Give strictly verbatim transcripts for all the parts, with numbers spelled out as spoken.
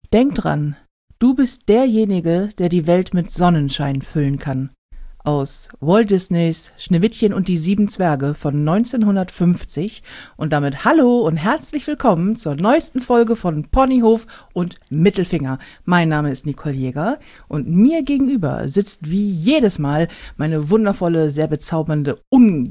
Denk dran, du bist derjenige, der die Welt mit Sonnenschein füllen kann. Aus Walt Disneys Schneewittchen und die sieben Zwerge von neunzehnhundertfünfzig und damit hallo und herzlich willkommen zur neuesten Folge von Ponyhof und Mittelfinger. Mein Name ist Nicole Jäger und mir gegenüber sitzt wie jedes Mal meine wundervolle, sehr bezaubernde,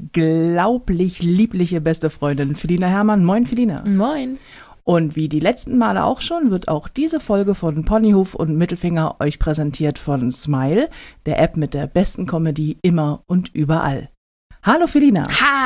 unglaublich liebliche beste Freundin Felina Herrmann. Moin Felina. Moin. Und wie die letzten Male auch schon, wird auch diese Folge von Ponyhof und Mittelfinger euch präsentiert von Smile, der App mit der besten Comedy immer und überall. Hallo Felina.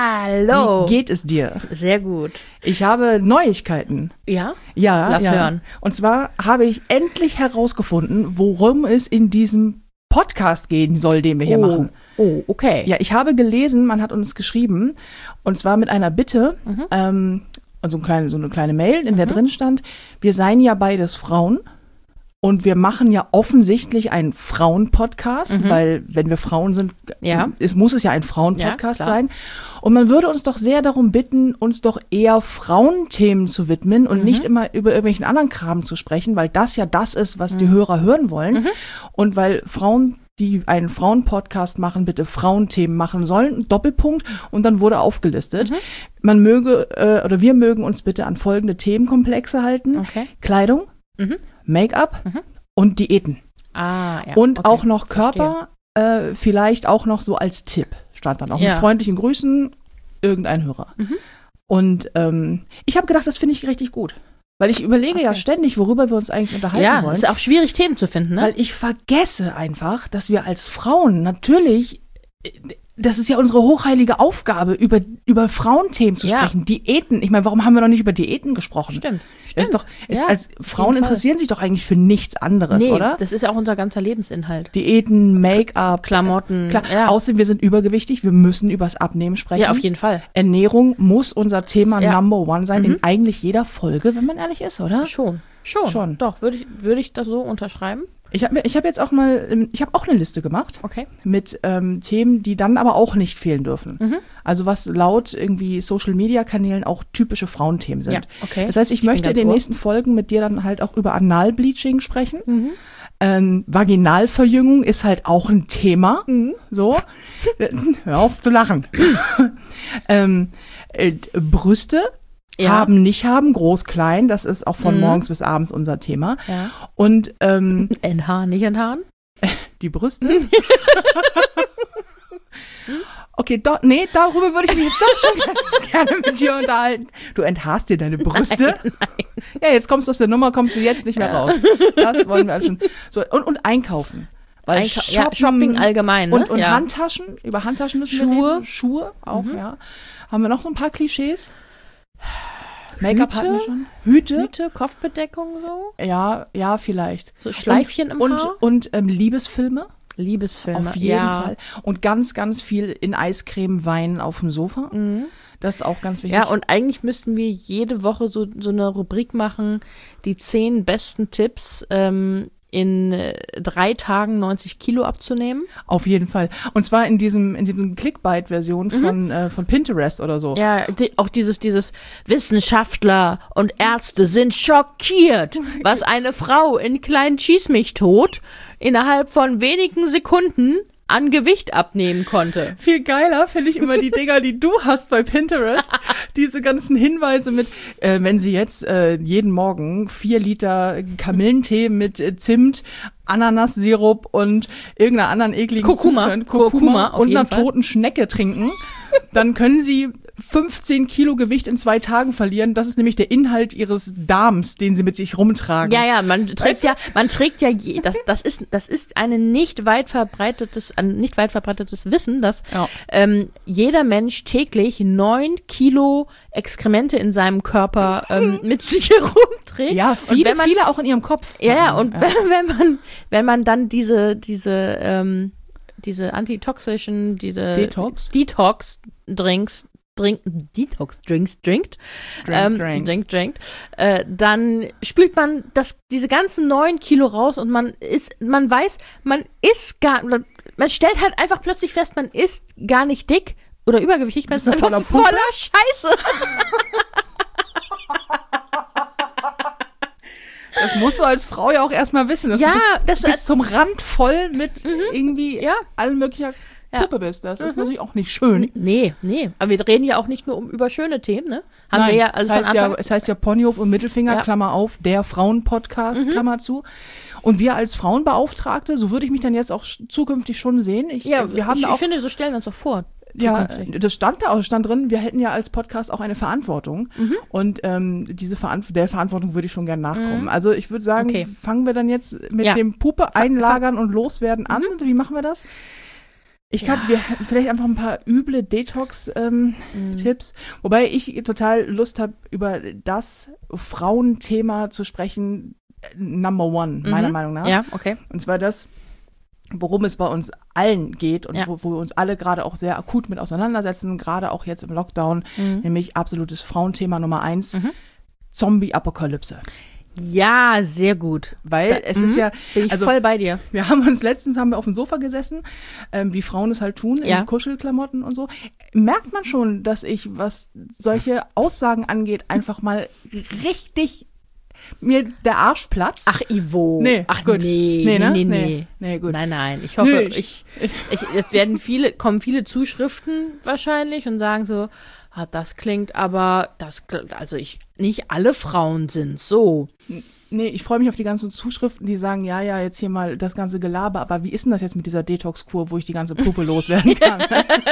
Hallo. Wie geht es dir? Sehr gut. Ich habe Neuigkeiten. Ja? Ja, Lass ja. hören. Und zwar habe ich endlich herausgefunden, worum es in diesem Podcast gehen soll, den wir hier oh. machen. Oh, okay. Ja, ich habe gelesen, man hat uns geschrieben, und zwar mit einer Bitte, Mhm. ähm, also eine kleine, so eine kleine Mail, in der Mhm. drin stand, wir seien ja beides Frauen und wir machen ja offensichtlich einen Frauen-Podcast, Mhm. weil wenn wir Frauen sind, Ja. es muss es ja ein Frauen-Podcast Ja, klar. sein. Und man würde uns doch sehr darum bitten, uns doch eher Frauenthemen zu widmen und Mhm. nicht immer über irgendwelchen anderen Kram zu sprechen, weil das ja das ist, was die Hörer hören wollen. Mhm. Und weil Frauen, die einen Frauen-Podcast machen, bitte Frauenthemen machen sollen, Doppelpunkt, und dann wurde aufgelistet. Mhm. Man möge, äh, oder wir mögen uns bitte an folgende Themenkomplexe halten. Okay. Kleidung, Mhm. Make-up Mhm. und Diäten. Ah, ja. Und okay. auch noch Verstehe. Körper, äh, vielleicht auch noch so als Tipp, stand dann auch. Ja. Mit freundlichen Grüßen, irgendein Hörer. Mhm. Und ähm, ich habe gedacht, das finde ich richtig gut. Weil ich überlege ja Okay. ständig, worüber wir uns eigentlich unterhalten Ja, wollen. ist auch schwierig, Themen zu finden, ne? Weil ich vergesse einfach, dass wir als Frauen natürlich, äh, das ist ja unsere hochheilige Aufgabe, über, über Frauenthemen zu Ja. sprechen. Diäten. Ich meine, warum haben wir noch nicht über Diäten gesprochen? Stimmt. Das Stimmt. ist doch, ist Ja, als Frauen Fall. interessieren sich doch eigentlich für nichts anderes, nee, oder? das ist ja auch unser ganzer Lebensinhalt. Diäten, Make-up. Klamotten. Klar, ja. außerdem, wir sind übergewichtig, wir müssen übers Abnehmen sprechen. ja, auf jeden Fall. Ernährung muss unser Thema Ja. Number One sein, Mhm. in eigentlich jeder Folge, wenn man ehrlich ist, oder? Schon. Schon. Schon. Doch, würde ich, würde ich das so unterschreiben? Ich habe ich hab jetzt auch mal, ähm, ich habe auch eine Liste gemacht Okay. mit ähm, Themen, die dann aber auch nicht fehlen dürfen. Mhm. Also was laut irgendwie Social-Media-Kanälen auch typische Frauenthemen sind. Ja, okay. Das heißt, ich, Ich bin möchte in ganz den ohr. nächsten Folgen mit dir dann halt auch über Analbleaching sprechen. Mhm. Ähm, Vaginalverjüngung ist halt auch ein Thema. Mhm. So, hör auf zu lachen. ähm, äh, Brüste Ja. haben, nicht haben, groß, klein. Das ist auch von Mhm. morgens bis abends unser Thema. Ja. Und ähm, Enthaaren, nicht enthaaren? die Brüste. Okay, do, nee, darüber würde ich mich jetzt doch schon gerne mit dir unterhalten. Du enthaarst dir deine Brüste? Nein, Ja, jetzt kommst du aus der Nummer, kommst du jetzt nicht mehr Ja. raus. Das wollen wir also schon. So, und, und einkaufen. Weil Einka- ja, Shopping allgemein, ne? Und, und Ja. Handtaschen, über Handtaschen müssen Schuhe. wir reden. Schuhe auch, Mhm. ja. Haben wir noch so ein paar Klischees? Make-up Hüte? hatten wir schon. Hüte? Hüte, Kopfbedeckung so? Ja, ja, vielleicht. So Schleifchen im und, Haar? Und, und ähm, Liebesfilme. Liebesfilme. Auf jeden ja. Fall. Und ganz, ganz viel in Eiscreme, Wein auf dem Sofa. Mhm. Das ist auch ganz wichtig. Ja, und eigentlich müssten wir jede Woche so, so eine Rubrik machen, die zehn besten Tipps, ähm, in äh, drei Tagen neunzig Kilo abzunehmen. Auf jeden Fall. Und zwar in diesem, in diesem Clickbait-Version von, äh, von Pinterest oder so. Mhm. Ja, die, auch dieses, dieses Wissenschaftler und Ärzte sind schockiert, was eine Frau in kleinen Schießmichtod innerhalb von wenigen Sekunden an Gewicht abnehmen konnte. Viel geiler finde ich immer die Dinger, die du hast bei Pinterest. Diese ganzen Hinweise mit, äh, wenn sie jetzt äh, jeden Morgen vier Liter Kamillentee mit äh, Zimt, Ananassirup und irgendeiner anderen ekligen Kurkuma. Zutat, Kurkuma, auf und jeden einer Fall. toten Schnecke trinken, dann können sie fünfzehn Kilo Gewicht in zwei Tagen verlieren. Das ist nämlich der Inhalt ihres Darms, den sie mit sich rumtragen. Ja, ja, man trägt Weißt du? ja, man trägt ja, je, das, das ist, das ist eine nicht weit verbreitetes, ein nicht weit verbreitetes Wissen, dass Ja. ähm, jeder Mensch täglich neun Kilo Exkremente in seinem Körper ähm, mit sich herumträgt. Ja, Und viele, wenn man, viele auch in ihrem Kopf. Ja, ja, und Wenn, wenn man, wenn man dann diese, diese, ähm, diese antitoxischen, diese Detox? Detox-Drinks, Drink, Detox-Drinks trinkt, Drink, ähm, drinks. drink, drinkt, äh, dann spült man das, diese ganzen neun Kilo raus und man ist, man weiß, man ist gar, man stellt halt einfach plötzlich fest, man ist gar nicht dick oder übergewichtig, man ist Bist du einfach voller voller, Puppe? Scheiße. Das musst du als Frau ja auch erstmal wissen, dass Ja, du bis, das- bis zum Rand voll mit irgendwie Ja. allen möglicher Ja. Puppe bist. Das ist natürlich auch nicht schön. Nee, nee. Aber wir reden ja auch nicht nur um über schöne Themen, ne? Haben Nein, wir ja, also es, heißt von ja, Anfang, es heißt ja Ponyhof und Mittelfinger, Ja. Klammer auf, der Frauenpodcast, Klammer zu. Und wir als Frauenbeauftragte, so würde ich mich dann jetzt auch sch- zukünftig schon sehen. Ich, ja, wir haben ich, da ich auch, finde, so stellen wir uns doch vor. ja, zukünftig. das stand da auch, stand drin, wir hätten ja als Podcast auch eine Verantwortung. Mhm. Und ähm, diese Veranf- der Verantwortung würde ich schon gern nachkommen. Also ich würde sagen, Okay. fangen wir dann jetzt mit Ja. dem Puppe einlagern und loswerden an. Wie machen wir das? Ich glaube, Ja. wir hätten vielleicht einfach ein paar üble Detox-Tipps. Wobei ich total Lust habe, über das Frauenthema zu sprechen, äh, Number One, meiner Mhm. Meinung nach. Ja, okay. Und zwar das, worum es bei uns allen geht und Ja. wo, wo wir uns alle gerade auch sehr akut mit auseinandersetzen, gerade auch jetzt im Lockdown, Mhm. nämlich absolutes Frauenthema Nummer eins, Zombie-Apokalypse. Ja, sehr gut. Weil Da- es mhm. ist ja, Bin ich also voll bei dir. wir haben uns letztens haben wir auf dem Sofa gesessen, ähm, wie Frauen es halt tun, in Ja. Kuschelklamotten und so. Merkt man schon, dass ich, was solche Aussagen angeht, einfach mal richtig mir der Arsch platzt. Ach, Ivo. Nee, Ach, gut. nee, Nee, nee, ne? nee, Nee. nee. Nee, gut. Nein, nein. Ich hoffe, Nö, ich, ich- ich, es werden viele, kommen viele Zuschriften wahrscheinlich und sagen so, ah, das klingt aber, das, kl- also ich, nicht alle Frauen sind so. Nee, ich freue mich auf die ganzen Zuschriften, die sagen, ja, ja, jetzt hier mal das ganze Gelaber, aber wie ist denn das jetzt mit dieser Detox-Kur, wo ich die ganze Puppe loswerden kann?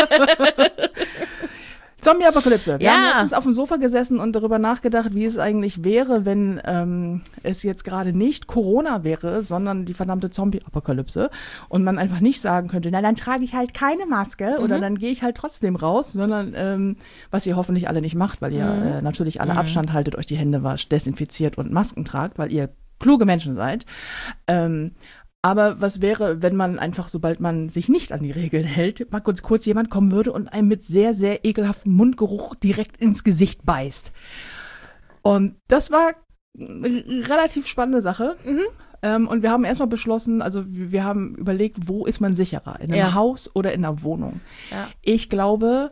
Zombie-Apokalypse. Wir Ja. haben letztens auf dem Sofa gesessen und darüber nachgedacht, wie es eigentlich wäre, wenn ähm, es jetzt gerade nicht Corona wäre, sondern die verdammte Zombie-Apokalypse und man einfach nicht sagen könnte, na, dann trage ich halt keine Maske oder dann gehe ich halt trotzdem raus, sondern ähm, was ihr hoffentlich alle nicht macht, weil ihr äh, natürlich alle Abstand haltet, euch die Hände wascht, desinfiziert und Masken tragt, weil ihr kluge Menschen seid. Ähm, Aber was wäre, wenn man einfach, sobald man sich nicht an die Regeln hält, mal kurz, kurz jemand kommen würde und einem mit sehr, sehr ekelhaftem Mundgeruch direkt ins Gesicht beißt? Und das war eine relativ spannende Sache. Ähm, und wir haben erstmal beschlossen, also wir wir haben überlegt, wo ist man sicherer? In einem Ja. Haus oder in einer Wohnung? Ja. Ich glaube,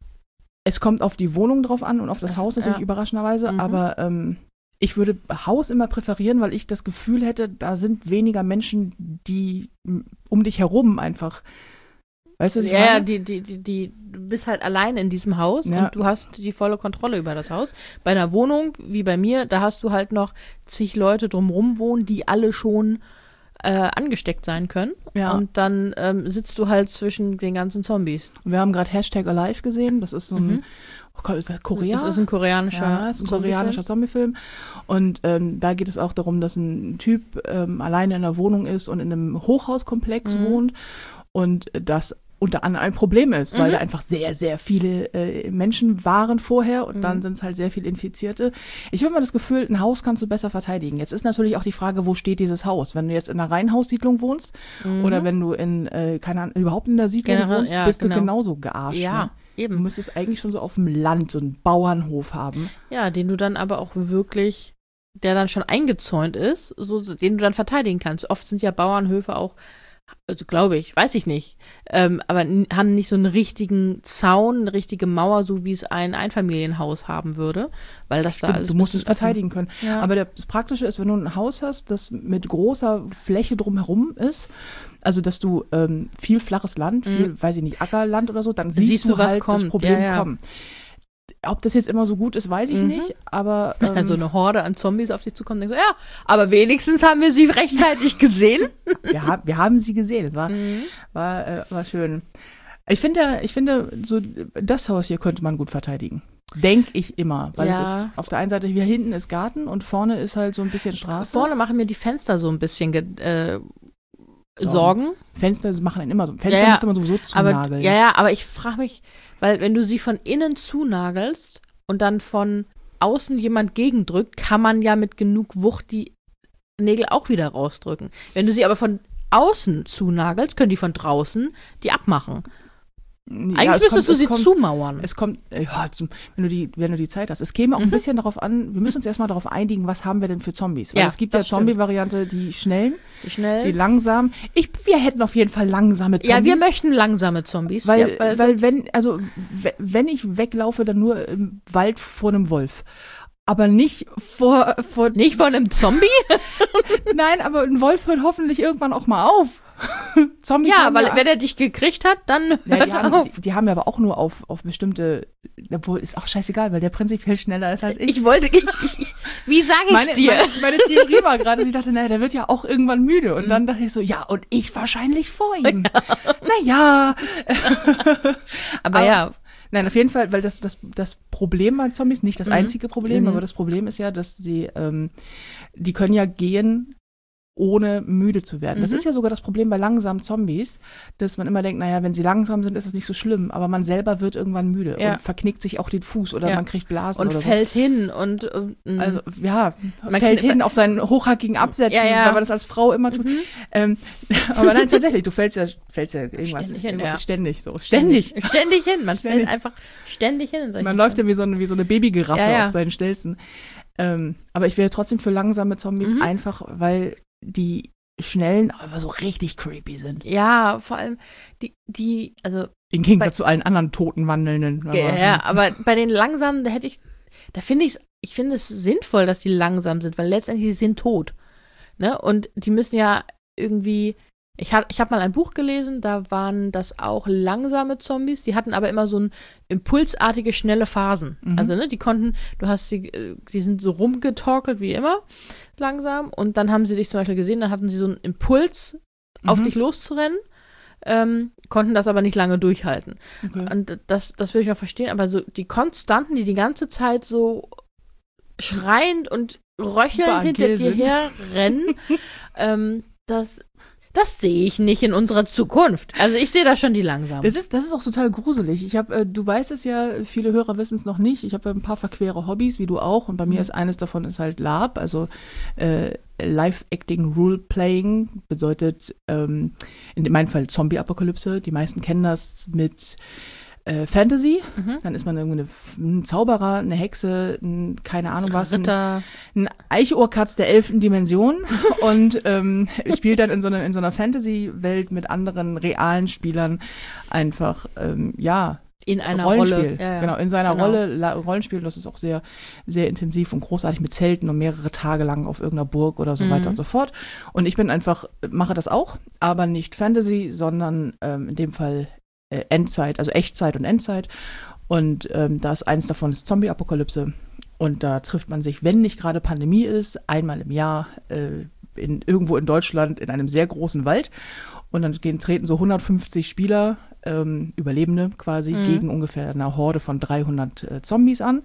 es kommt auf die Wohnung drauf an und auf das Das- Haus natürlich ja. überraschenderweise, Mhm. aber ähm, ich würde Haus immer präferieren, weil ich das Gefühl hätte, da sind weniger Menschen, die m, um dich herum einfach, weißt du, was ich Ja, ja, meine? die, die, die, die, du bist halt allein in diesem Haus Ja. und du hast die volle Kontrolle über das Haus. Bei einer Wohnung, wie bei mir, da hast du halt noch zig Leute drumrum wohnen, die alle schon äh, angesteckt sein können. Ja. Und dann ähm, sitzt du halt zwischen den ganzen Zombies. Wir haben gerade Hashtag Alive gesehen, das ist so ein, oh Gott, ist das Korea? Das ist ein koreanischer Ja, ist ein koreanischer Zombiefilm. Und ähm, da geht es auch darum, dass ein Typ ähm, alleine in einer Wohnung ist und in einem Hochhauskomplex Mhm. wohnt und das unter anderem ein Problem ist, weil Mhm. da einfach sehr, sehr viele äh, Menschen waren vorher und Mhm. dann sind es halt sehr viele Infizierte. Ich habe immer das Gefühl, ein Haus kannst du besser verteidigen. Jetzt ist natürlich auch die Frage, wo steht dieses Haus? Wenn du jetzt in einer Reihenhaussiedlung wohnst oder wenn du in, äh, keine Ahnung, überhaupt in der Siedlung Generell, wohnst, ja, bist genau. du genauso gearscht. Ja, Ne? eben. Du müsstest eigentlich schon so auf dem Land so einen Bauernhof haben. Ja, den du dann aber auch wirklich, der dann schon eingezäunt ist, so, den du dann verteidigen kannst. Oft sind ja Bauernhöfe auch, also glaube ich, weiß ich nicht, ähm, aber n- haben nicht so einen richtigen Zaun, eine richtige Mauer, so wie es ein Einfamilienhaus haben würde, weil das da Stimmt, alles du musst ein es bisschen verteidigen können. Ja. Aber der, das Praktische ist, wenn du ein Haus hast, das mit großer Fläche drumherum ist, also dass du ähm, viel flaches Land, viel, weiß ich nicht, Ackerland oder so, dann siehst, Siehst du du, was halt kommt. das Problem Ja, ja. kommen. Ob das jetzt immer so gut ist, weiß ich Mhm. nicht, aber ähm, Also eine Horde an Zombies auf dich zukommt, denkst du, ja, aber wenigstens haben wir sie rechtzeitig gesehen. wir, haben, wir haben sie gesehen. Es war, Mhm. war, äh, war schön. Ich finde, ich finde, so das Haus hier könnte man gut verteidigen. Denke ich immer. Weil Ja. es ist auf der einen Seite, hier hinten ist Garten und vorne ist halt so ein bisschen Straße. Vorne machen mir die Fenster so ein bisschen ge- äh, Sorgen. Sorgen. Fenster machen einen immer so. Fenster Ja, ja. müsste man sowieso Aber, zunageln. ja, ja, aber ich frage mich, weil wenn du sie von innen zunagelst und dann von außen jemand gegendrückt, kann man ja mit genug Wucht die Nägel auch wieder rausdrücken. Wenn du sie aber von außen zunagelst, können die von draußen die abmachen. Ja, Eigentlich es müsstest kommt- du es sie kommt, zumauern. Es kommt, äh, ja, zum, wenn du die, wenn du die Zeit hast. Es käme auch ein bisschen darauf an, wir müssen uns erstmal darauf einigen, was haben wir denn für Zombies? Weil Ja, es gibt ja das stimmt. Zombie-Variante, die schnellen, Die schnell. die langsamen. Ich, wir hätten auf jeden Fall langsame Zombies. ja, wir möchten langsame Zombies. Weil, ja, weil weil sonst- wenn, also w- wenn ich weglaufe, dann nur im Wald vor einem Wolf. aber nicht vor, vor... Nicht von einem Zombie? Nein, aber ein Wolf hört hoffentlich irgendwann auch mal auf. Zombies Ja, haben weil ja, wenn er dich gekriegt hat, dann ja, hört die, er haben, auf. die, die haben ja aber auch nur auf, auf bestimmte, obwohl ist auch scheißegal, weil der prinzipiell schneller ist als ich. Ich wollte, ich, ich, ich wie sage ich meine, dir? Meine, meine Theorie war gerade, dass ich dachte, naja, der wird ja auch irgendwann müde. Und dann dachte ich so, ja, und ich wahrscheinlich vor ihm. Naja. Aber, aber ja. Nein, auf jeden Fall, weil das, das, das Problem bei Zombies, nicht das Mhm. einzige Problem, Mhm. aber das Problem ist ja, dass sie, ähm, die können ja gehen, ohne müde zu werden. Das Mhm. ist ja sogar das Problem bei langsamen Zombies, dass man immer denkt, naja, wenn sie langsam sind, ist es nicht so schlimm, aber man selber wird irgendwann müde Ja. und verknickt sich auch den Fuß oder Ja. man kriegt Blasen Und oder fällt hin und, und so. Also, ja, Man fällt kann- hin auf seinen hochhackigen Absätzen, Ja, ja. weil man das als Frau immer tut. Mhm. Ähm, aber nein, tatsächlich, du fällst ja, fällst ja irgendwas. Ständig hin, irgendwas- ja. Ständig, so. Ständig. Ständig hin. Man Ständig. fällt einfach ständig hin in solchen Man läuft ja wie so eine, wie so eine Babygiraffe Ja, ja. auf seinen Stelzen. Ähm, aber ich wäre trotzdem für langsame Zombies, Mhm. einfach weil die schnellen, aber so richtig creepy sind. Ja, vor allem die, die, also Im Gegensatz zu allen anderen toten Wandelnden. Aber, ja, aber bei den langsamen, da hätte ich, da finde ich ich finde es sinnvoll, dass die langsam sind, weil letztendlich die sind tot. Ne? Und die müssen ja irgendwie, ich habe ich hab mal ein Buch gelesen, da waren das auch langsame Zombies, die hatten aber immer so ein impulsartige, schnelle Phasen. Mhm. Also, ne, die konnten, du hast sie, äh, die sind so rumgetorkelt wie immer, langsam, und dann haben sie dich zum Beispiel gesehen, dann hatten sie so einen Impuls, auf Mhm. dich loszurennen, ähm, konnten das aber nicht lange durchhalten. Okay. Und das, das würde ich noch verstehen, aber so die Konstanten, die die ganze Zeit so schreiend und röchelnd hinter agil dir sind. her rennen, ähm, das, das sehe ich nicht in unserer Zukunft. Also ich sehe da schon die langsam. Das ist, das ist auch total gruselig. Ich habe, äh, du weißt es ja, viele Hörer wissen es noch nicht. Ich habe ein paar verquere Hobbys, wie du auch. Und bei mir Mhm. ist eines davon ist halt LARP, also äh, Live-Acting Role-Playing. Bedeutet ähm, in meinem Fall Zombie-Apokalypse. Die meisten kennen das mit äh, Fantasy. Mhm. Dann ist man irgendwie eine, ein Zauberer, eine Hexe, ein, keine Ahnung was. Ein, Ritter. ein Eichohrkatz der elften Dimension und ähm, spielt dann in so, einer in so einer Fantasy-Welt mit anderen realen Spielern einfach, ähm, ja, In einer Rollenspiel. Rolle. Ja, ja. Genau, in seiner Genau. Rolle La- Rollenspiel. Das ist auch sehr, sehr intensiv und großartig mit Zelten und mehrere Tage lang auf irgendeiner Burg oder so Mhm. weiter und so fort. Und ich bin einfach, mache das auch, aber nicht Fantasy, sondern ähm, in dem Fall äh, Endzeit, also Echtzeit und Endzeit. Und ähm, da ist eins davon ist Zombie-Apokalypse. Und da trifft man sich, wenn nicht gerade Pandemie ist, einmal im Jahr äh, in, irgendwo in Deutschland in einem sehr großen Wald. Und dann gehen, treten so hundertfünfzig Spieler, ähm, Überlebende quasi, Mhm. gegen ungefähr eine Horde von dreihundert äh, Zombies an.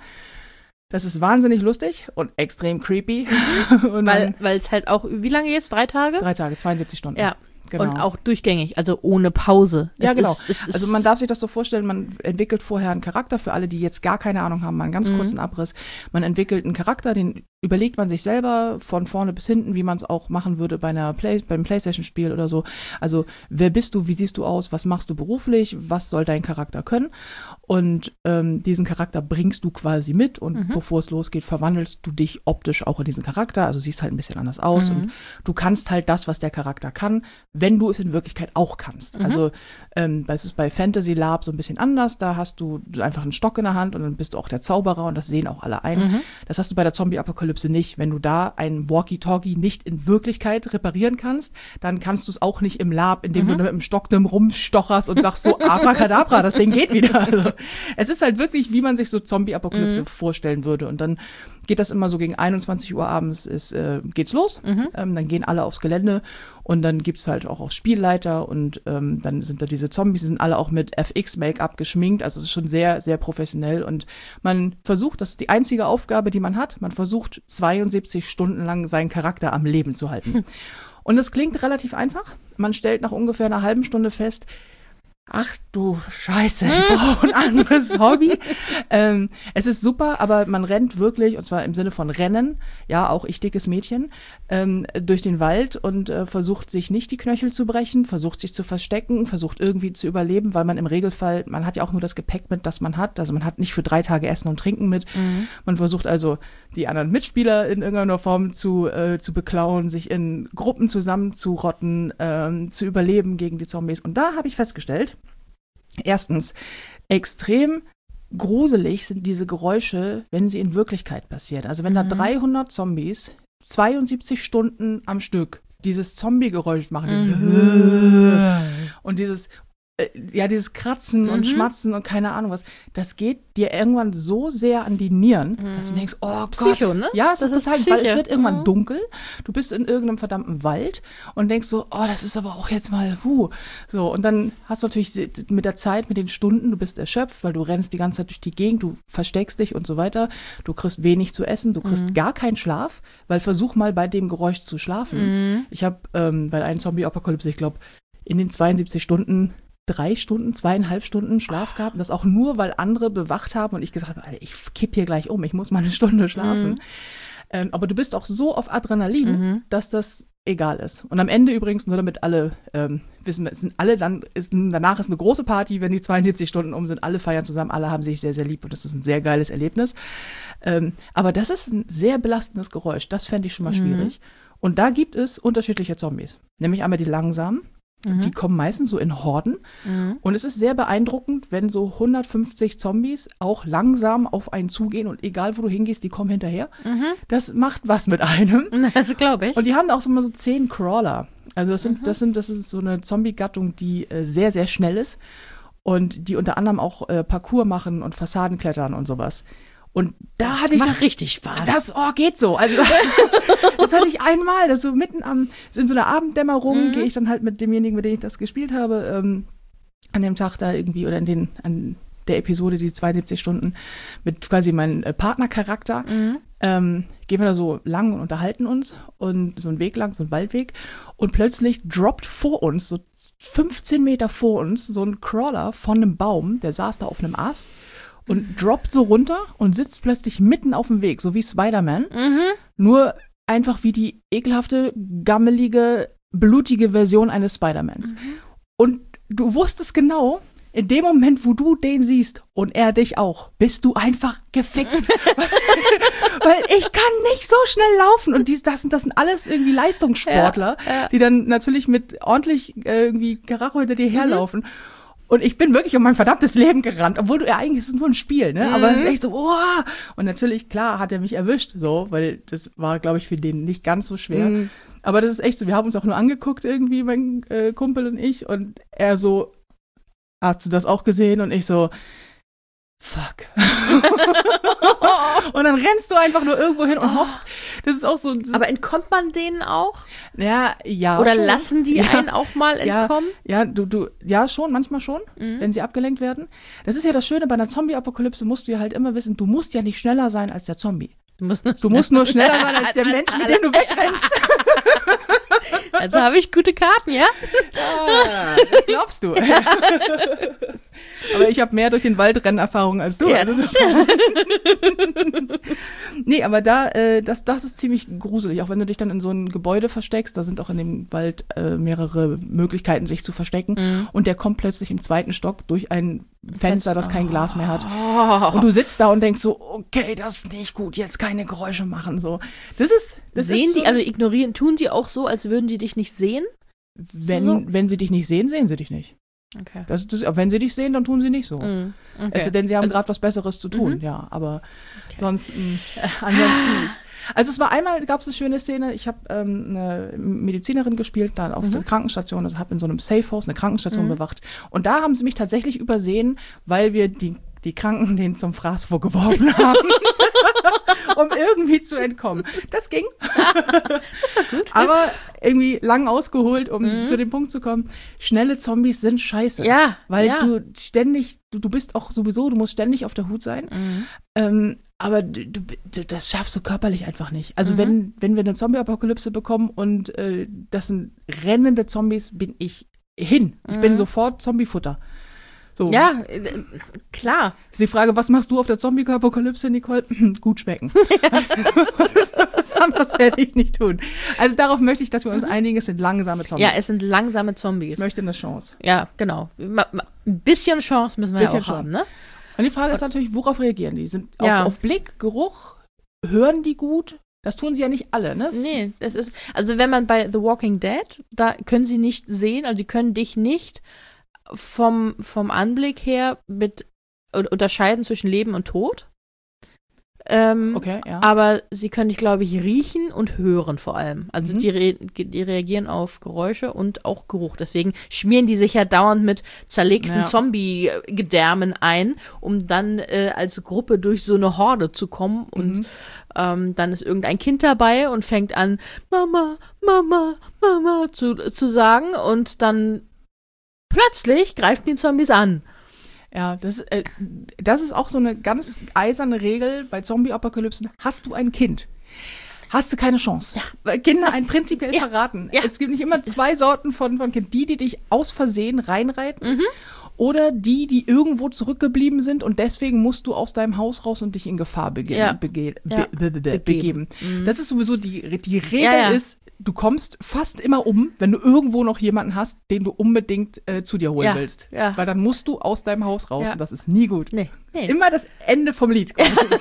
Das ist wahnsinnig lustig und extrem creepy. und Weil man, es halt auch, wie lange jetzt? Drei Tage? drei Tage, zweiundsiebzig Stunden. Ja. Genau. Und auch durchgängig, also ohne Pause. Ja, Es genau. Ist, es ist, Also man darf sich das so vorstellen, man entwickelt vorher einen Charakter, für alle, die jetzt gar keine Ahnung haben, mal einen ganz Mhm. kurzen Abriss. Man entwickelt einen Charakter, den überlegt man sich selber von vorne bis hinten, wie man es auch machen würde bei einer Play beim Playstation-Spiel oder so. Also wer bist du, wie siehst du aus, was machst du beruflich, was soll dein Charakter können? Und ähm, diesen Charakter bringst du quasi mit und Mhm. bevor es losgeht, verwandelst du dich optisch auch in diesen Charakter, also siehst halt ein bisschen anders aus Mhm. und du kannst halt das, was der Charakter kann, wenn du es in Wirklichkeit auch kannst. Mhm. Also ähm, das ist bei Fantasy Lab so ein bisschen anders, da hast du einfach einen Stock in der Hand und dann bist du auch der Zauberer und das sehen auch alle ein. Mhm. Das hast du bei der Zombie-Apokalypse nicht. Wenn du da ein Walkie-Talkie nicht in Wirklichkeit reparieren kannst, dann kannst du es auch nicht im Lab, indem Mhm. du da mit dem Stock drum rumstocherst und sagst so, abracadabra, das Ding geht wieder. Also, es ist halt wirklich, wie man sich so Zombie-Apokalypse Mhm. vorstellen würde. Und dann geht das immer so gegen einundzwanzig Uhr abends, ist, äh, geht's los. Mhm. Ähm, dann gehen alle aufs Gelände und dann gibt's halt auch aufs Spielleiter und ähm, dann sind da diese Zombies, die sind alle auch mit F X-Make-up geschminkt, also es ist schon sehr, sehr professionell und man versucht, das ist die einzige Aufgabe, die man hat, man versucht zweiundsiebzig Stunden lang seinen Charakter am Leben zu halten. Hm. Und es klingt relativ einfach, man stellt nach ungefähr einer halben Stunde fest, ach du Scheiße, ich brauche ein anderes Hobby. Ähm, es ist super, aber man rennt wirklich, und zwar im Sinne von Rennen, ja, auch ich dickes Mädchen, ähm, durch den Wald und äh, versucht sich nicht die Knöchel zu brechen, versucht sich zu verstecken, versucht irgendwie zu überleben, weil man im Regelfall, man hat ja auch nur das Gepäck mit, das man hat, also man hat nicht für drei Tage Essen und Trinken mit. Mhm. Man versucht also, die anderen Mitspieler in irgendeiner Form zu, äh, zu beklauen, sich in Gruppen zusammenzurotten, ähm, zu überleben gegen die Zombies. Und da habe ich festgestellt, erstens, extrem gruselig sind diese Geräusche, wenn sie in Wirklichkeit passieren. Also wenn da dreihundert Zombies zweiundsiebzig Stunden am Stück dieses Zombie-Geräusch machen, dieses Mhm. und dieses äh, ja, dieses Kratzen und Mhm. Schmatzen und keine Ahnung was, das geht dir irgendwann so sehr an die Nieren, dass du denkst, oh Psycho, Gott. ne? Ja, es Das ist ist total, weil es Psyche. wird irgendwann Mhm. dunkel, du bist in irgendeinem verdammten Wald und denkst so, oh, das ist aber auch jetzt mal, huh. So, und dann hast du natürlich mit der Zeit, mit den Stunden, du bist erschöpft, weil du rennst die ganze Zeit durch die Gegend, du versteckst dich und so weiter, du kriegst wenig zu essen, du kriegst Mhm. gar keinen Schlaf, weil versuch mal bei dem Geräusch zu schlafen. Mhm. Ich habe ähm, bei einer Zombie-Apokalypse, ich glaube, in den zweiundsiebzig Stunden drei Stunden, zweieinhalb Stunden Schlaf gehabt. Das auch nur, weil andere bewacht haben und ich gesagt habe, Alter, ich kipp hier gleich um, ich muss mal eine Stunde schlafen. Mhm. Ähm, aber du bist auch so auf Adrenalin, Mhm. dass das egal ist. Und am Ende übrigens, nur damit alle ähm, wissen, es sind alle dann, ist, danach ist eine große Party, wenn die zweiundsiebzig Stunden um sind, alle feiern zusammen, alle haben sich sehr, sehr lieb und das ist ein sehr geiles Erlebnis. Ähm, aber das ist ein sehr belastendes Geräusch, das fände ich schon mal Mhm. schwierig. Und da gibt es unterschiedliche Zombies. Nämlich einmal die langsamen, Mhm. die kommen meistens so in Horden. Mhm. Und es ist sehr beeindruckend, wenn so hundertfünfzig Zombies auch langsam auf einen zugehen und egal, wo du hingehst, die kommen hinterher. Mhm. Das macht was mit einem. Das glaube ich. Und die haben auch so mal so zehn Crawler. Also das sind, das sind, das ist so eine Zombie-Gattung, die äh, sehr, sehr schnell ist und die unter anderem auch äh, Parkour machen und Fassaden klettern und sowas. Und da das hatte ich macht das, richtig Spaß. das, oh, geht so. Also das hatte ich einmal, das so mitten am, so in so einer Abenddämmerung Mhm. gehe ich dann halt mit demjenigen, mit dem ich das gespielt habe, ähm, an dem Tag da irgendwie oder in den, an der Episode, die zweiundsiebzig Stunden, mit quasi meinem äh, Partnercharakter, Mhm. ähm, gehen wir da so lang und unterhalten uns und so einen Weg lang, so einen Waldweg und plötzlich droppt vor uns, so fünfzehn Meter vor uns, so ein Crawler von einem Baum, der saß da auf einem Ast und droppt so runter und sitzt plötzlich mitten auf dem Weg, so wie Spider-Man, Mhm. nur einfach wie die ekelhafte, gammelige, blutige Version eines Spider-Mans. Und du wusstest genau, in dem Moment, wo du den siehst und er dich auch, bist du einfach gefickt. Weil ich kann nicht so schnell laufen. Und dies, das, sind, das sind alles irgendwie Leistungssportler, Ja, ja. die dann natürlich mit ordentlich äh, irgendwie Karacho hinter dir herlaufen. Und ich bin wirklich um mein verdammtes Leben gerannt, obwohl du ja eigentlich ist es nur ein Spiel, ne? Aber es ist echt so, wow. Und natürlich, klar, hat er mich erwischt, so, weil das war, glaube ich, für den nicht ganz so schwer. Mhm. Aber das ist echt so, wir haben uns auch nur angeguckt irgendwie, mein äh, Kumpel und ich, und er so, hast du das auch gesehen? Und ich so, fuck. Und dann rennst du einfach nur irgendwo hin und hoffst, das ist auch so. Das Aber entkommt man denen auch? ja, ja. Oder schon. lassen die ja. einen auch mal Ja. entkommen? Ja, du, du, ja, schon, manchmal schon, Mhm. wenn sie abgelenkt werden. Das ist ja das Schöne, bei einer Zombie-Apokalypse musst du ja halt immer wissen, du musst ja nicht schneller sein als der Zombie. Du musst nur Du musst nur schneller sein als der Mensch, mit dem du wegrennst. Also habe ich gute Karten, ja? Ah, das glaubst du. Aber ich habe mehr durch den Waldrennen Erfahrung als du. Ja. Also, nee, aber da, äh, das, das ist ziemlich gruselig. Auch wenn du dich dann in so ein Gebäude versteckst, da sind auch in dem Wald äh, mehrere Möglichkeiten, sich zu verstecken. Mhm. Und der kommt plötzlich im zweiten Stock durch ein Fenster, das kein Glas mehr hat. Oh. Und du sitzt da und denkst so, okay, das ist nicht gut, jetzt keine Geräusche machen. So, das ist, das Sehen ist so, die, also ignorieren, tun sie auch so, als würden die dich nicht sehen? wenn, so? wenn sie dich nicht sehen, sehen sie dich nicht. Okay. Das, das, aber wenn sie dich sehen, dann tun sie nicht so. Mhm. Okay. Es sei denn, sie haben Also- gerade was Besseres zu tun, Mhm. ja, aber Okay. sonst, mh, äh, ansonsten nicht. Also es war einmal, gab es eine schöne Szene, ich habe ähm, eine Medizinerin gespielt, da auf Mhm. der Krankenstation, also habe in so einem Safehouse eine Krankenstation Mhm. bewacht. Und da haben sie mich tatsächlich übersehen, weil wir die, die Kranken denen zum Fraß vorgeworfen haben, um irgendwie zu entkommen. Das ging. Das war gut. Aber irgendwie lang ausgeholt, um Mhm. zu dem Punkt zu kommen. Schnelle Zombies sind scheiße. Ja, Weil ja. du ständig, du, du bist auch sowieso, du musst ständig auf der Hut sein. Mhm. Ähm, aber du, du, du- das schaffst du körperlich einfach nicht. Also Mhm. wenn, wenn wir eine Zombie-Apokalypse bekommen und äh, das sind rennende Zombies, bin ich hin. Ich bin Mhm. sofort Zombiefutter. So. Ja, äh, klar. Ist die Frage, was machst du auf der Zombie-Apokalypse, Nicole? Gut schmecken. was, was anderes werde ich nicht tun. Also darauf möchte ich, dass wir uns einigen, es sind langsame Zombies. Ja, es sind langsame ich Zombies. möchte eine Chance. Ja, genau. Ma- ma- Ein bisschen Chance müssen wir Bisschen ja auch schon. haben, ne? Und die Frage ist natürlich, worauf reagieren die? Sind Ja. auf, auf Blick, Geruch, hören die gut? Das tun sie ja nicht alle, ne? Nee, das ist, also wenn man bei The Walking Dead, da können sie nicht sehen, also die können dich nicht vom, vom Anblick her mit unterscheiden zwischen Leben und Tod. Ähm, Okay, ja. Aber sie können dich, glaube ich, riechen und hören vor allem. Also Mhm. die, re die reagieren auf Geräusche und auch Geruch. Deswegen schmieren die sich ja dauernd mit zerlegten Ja. Zombie-Gedärmen ein, um dann äh, als Gruppe durch so eine Horde zu kommen. Und Mhm. ähm, dann ist irgendein Kind dabei und fängt an, Mama, Mama, Mama zu, zu sagen. Und dann plötzlich greifen die Zombies an. Ja, das, äh, das ist auch so eine ganz eiserne Regel bei Zombie-Apokalypsen. Hast du ein Kind, hast du keine Chance. Weil Kinder einen prinzipiell Ja. verraten. Ja. Es gibt nicht immer zwei Sorten von, von Kind. Die, die dich aus Versehen reinreiten oder die, die irgendwo zurückgeblieben sind und deswegen musst du aus deinem Haus raus und dich in Gefahr bege Ja. bege Ja. be be be begeben. Mhm. Das ist sowieso die, die Regel Ja, ja. ist, du kommst fast immer um, wenn du irgendwo noch jemanden hast, den du unbedingt äh, zu dir holen Ja, willst. ja. Weil dann musst du aus deinem Haus raus Ja. und das ist nie gut. Nee, Das nee. ist immer das Ende vom Lied.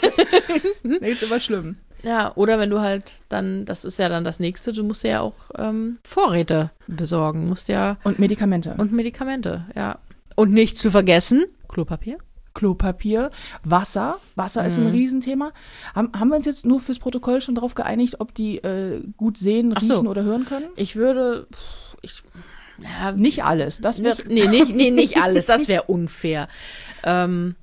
Da geht's immer schlimm. Ja, oder wenn du halt dann, das ist ja dann das Nächste, du musst ja auch ähm, Vorräte besorgen, musst ja, Und Medikamente. und Medikamente, ja. Und nicht zu vergessen, Klopapier. Klopapier, Wasser. Wasser ist ein Mhm. Riesenthema. Haben, haben wir uns jetzt nur fürs Protokoll schon darauf geeinigt, ob die äh, gut sehen, Ach riechen so. oder hören können? Ich würde, pff, ich, ja, Nicht alles. Das wär, wird, nee, nicht, nee, nicht alles, das wäre unfair. Ähm,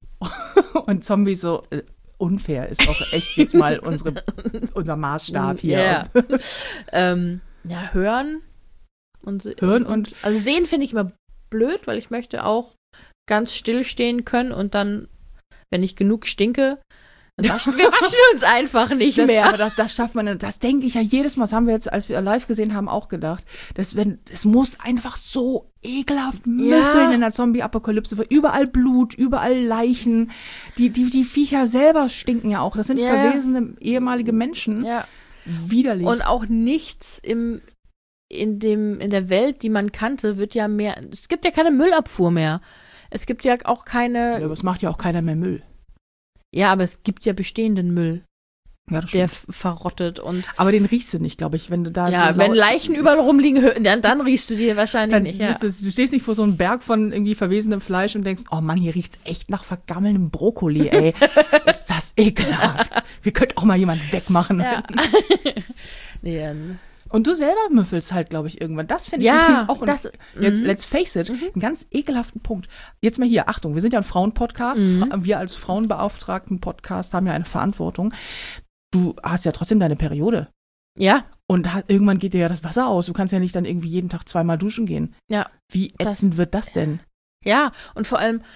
und Zombies so äh, unfair ist auch echt jetzt mal unsere, unser Maßstab hier. Ja. ähm, ja, hören und se- Hören und also sehen finde ich immer blöd, weil ich möchte auch ganz still stehen können und dann, wenn ich genug stinke, dann waschen wir waschen uns einfach nicht das, mehr. aber das, das schafft man, das denke ich ja jedes Mal, das haben wir jetzt, als wir live gesehen haben, auch gedacht, dass wenn, es muss einfach so ekelhaft müffeln in der Zombie-Apokalypse, weil überall Blut, überall Leichen, die, die, die Viecher selber stinken ja auch, das sind Ja. verwesene ehemalige Menschen, Ja. widerlich. Und auch nichts im in dem in der Welt, die man kannte, wird ja mehr. Es gibt ja keine Müllabfuhr mehr. Es gibt ja auch keine. ja, aber es macht ja auch keiner mehr Müll. Ja, aber es gibt ja bestehenden Müll, Ja, das der stimmt. f- verrottet und Aber den riechst du nicht, glaube ich, wenn du da ja, so wenn laut- Leichen überall rumliegen, hö- dann, dann riechst du die wahrscheinlich Dann nicht. Ja. siehst du, du stehst nicht vor so einem Berg von irgendwie verwesenem Fleisch und denkst, oh Mann, hier riecht's echt nach vergammeltem Brokkoli, ey. Ist das ekelhaft. Wir könnten auch mal jemanden wegmachen. Ja. nee, ähm, Und du selber müffelst halt, glaube ich, irgendwann. Das finde ich Ja, übrigens auch ein, das- jetzt, mhm. let's face it, einen ganz ekelhaften Punkt. Jetzt mal hier, Achtung, wir sind ja ein Frauen-Podcast. Mhm. Fra wir als Frauenbeauftragten-Podcast haben ja eine Verantwortung. Du hast ja trotzdem deine Periode. ja, Und hat, irgendwann geht dir ja das Wasser aus. Du kannst ja nicht dann irgendwie jeden Tag zweimal duschen gehen. ja. Wie Das- ätzend wird das denn? Ja, und vor allem,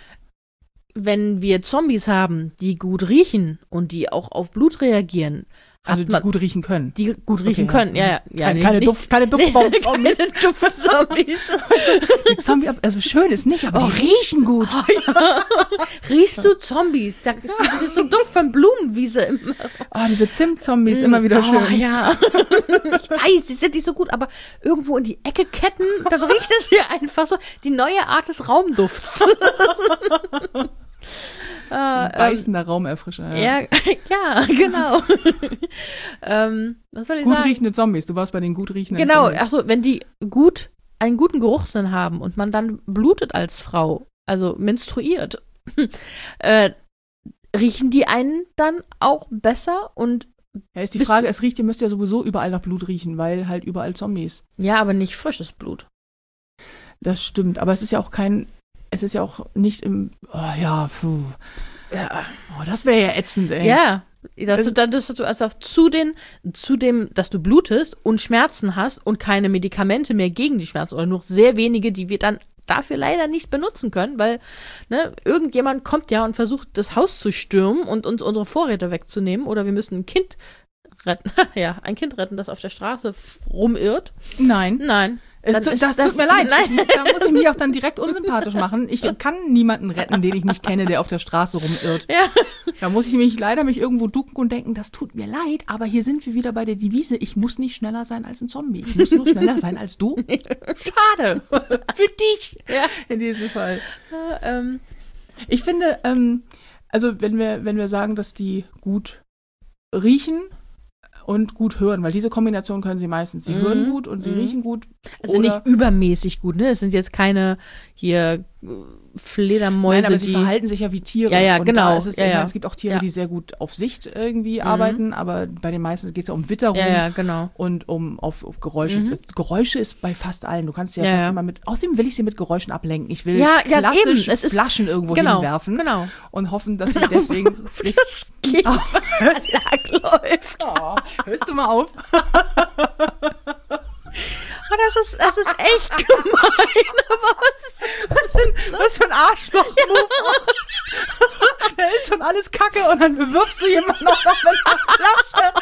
wenn wir Zombies haben, die gut riechen und die auch auf Blut reagieren, Also hat die man- gut riechen können. die gut riechen Okay, ja. können. Ja, ja. ja keine, nicht- keine, nicht- Duft, keine Duftbaum-Zombies. Keine Duft-Zombies. Die Zombie, also schön ist nicht, aber Oh, die riechen gut. Oh, ja. Riechst du Zombies? Da ist so ein Duft von Blumenwiese. Im Oh, diese Zimt-Zombies, immer wieder oh, schön. ja. Ich weiß, die sind nicht so gut, aber irgendwo in die Ecke ketten, dann riecht es hier einfach so. Die neue Art des Raumdufts. äh, ähm, Beißender Raumerfrischer. Ja. ja, ja, genau. ähm, was soll ich Gut sagen? riechende Zombies. Du warst bei den gut riechenden Genau, Zombies. achso, wenn die gut einen guten Geruchssinn haben und man dann blutet als Frau, also menstruiert, äh, riechen die einen dann auch besser und Ja, ist die bist Frage, du- es riecht, ihr müsst ja sowieso überall nach Blut riechen, weil halt überall Zombies. ja, aber nicht frisches Blut. Das stimmt, aber es ist ja auch kein, es ist ja auch nicht im, oh ja, puh. Ja, Oh, das wäre ja ätzend, ey. ja. Dass du, dann- dass du also zu, den, zu dem, dass du blutest und Schmerzen hast und keine Medikamente mehr gegen die Schmerzen oder nur sehr wenige, die wir dann dafür leider nicht benutzen können, weil ne, irgendjemand kommt ja und versucht, das Haus zu stürmen und uns unsere Vorräte wegzunehmen oder wir müssen ein Kind retten. Ja, ein Kind retten, das auf der Straße f- rumirrt. Nein. Nein. Es Dann tu, ist das, das- tut mir leid. Nein. Ich, da muss ich mich auch dann direkt unsympathisch machen. Ich kann niemanden retten, den ich nicht kenne, der auf der Straße rumirrt. Ja. Da muss ich mich leider mich irgendwo ducken und denken, das tut mir leid, aber hier sind wir wieder bei der Devise, ich muss nicht schneller sein als ein Zombie. Ich muss nur schneller sein als du. Schade. Für dich. Ja. In diesem Fall. Äh, ähm, Ich finde, ähm, also wenn wir, wenn wir sagen, dass die gut riechen und gut hören, weil diese Kombination können sie meistens. Sie Mhm. hören gut und sie Mhm. riechen gut. also oder nicht übermäßig gut, ne? Es sind jetzt keine hier Fledermäuse, Nein, aber sie die verhalten sich ja wie Tiere. Ja, ja, und genau. Da ist es, ja, ich ja. meine, es gibt auch Tiere, ja. die sehr gut auf Sicht irgendwie mhm. arbeiten, aber bei den meisten geht es ja um Witterung ja, ja, genau. und um auf, auf Geräusche. Mhm. Das, Geräusche ist bei fast allen. Du kannst ja, ja fast ja. immer mit, außerdem will ich sie mit Geräuschen ablenken. Ich will ja, klassisch ja, es ist, Flaschen irgendwo genau, hinwerfen genau. und hoffen, dass sie deswegen sich das Kind läuft. Oh, hörst du mal auf? Oh, das ist, das ist echt gemein, aber was ist Was für ein, was für ein Arschloch-Move. Ja. Da ist schon alles Kacke und dann bewirfst du jemanden noch mit einer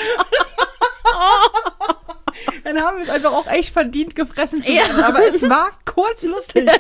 Flasche. Dann haben wir es einfach auch echt verdient, gefressen zu werden. Ja. Aber es war kurz lustig.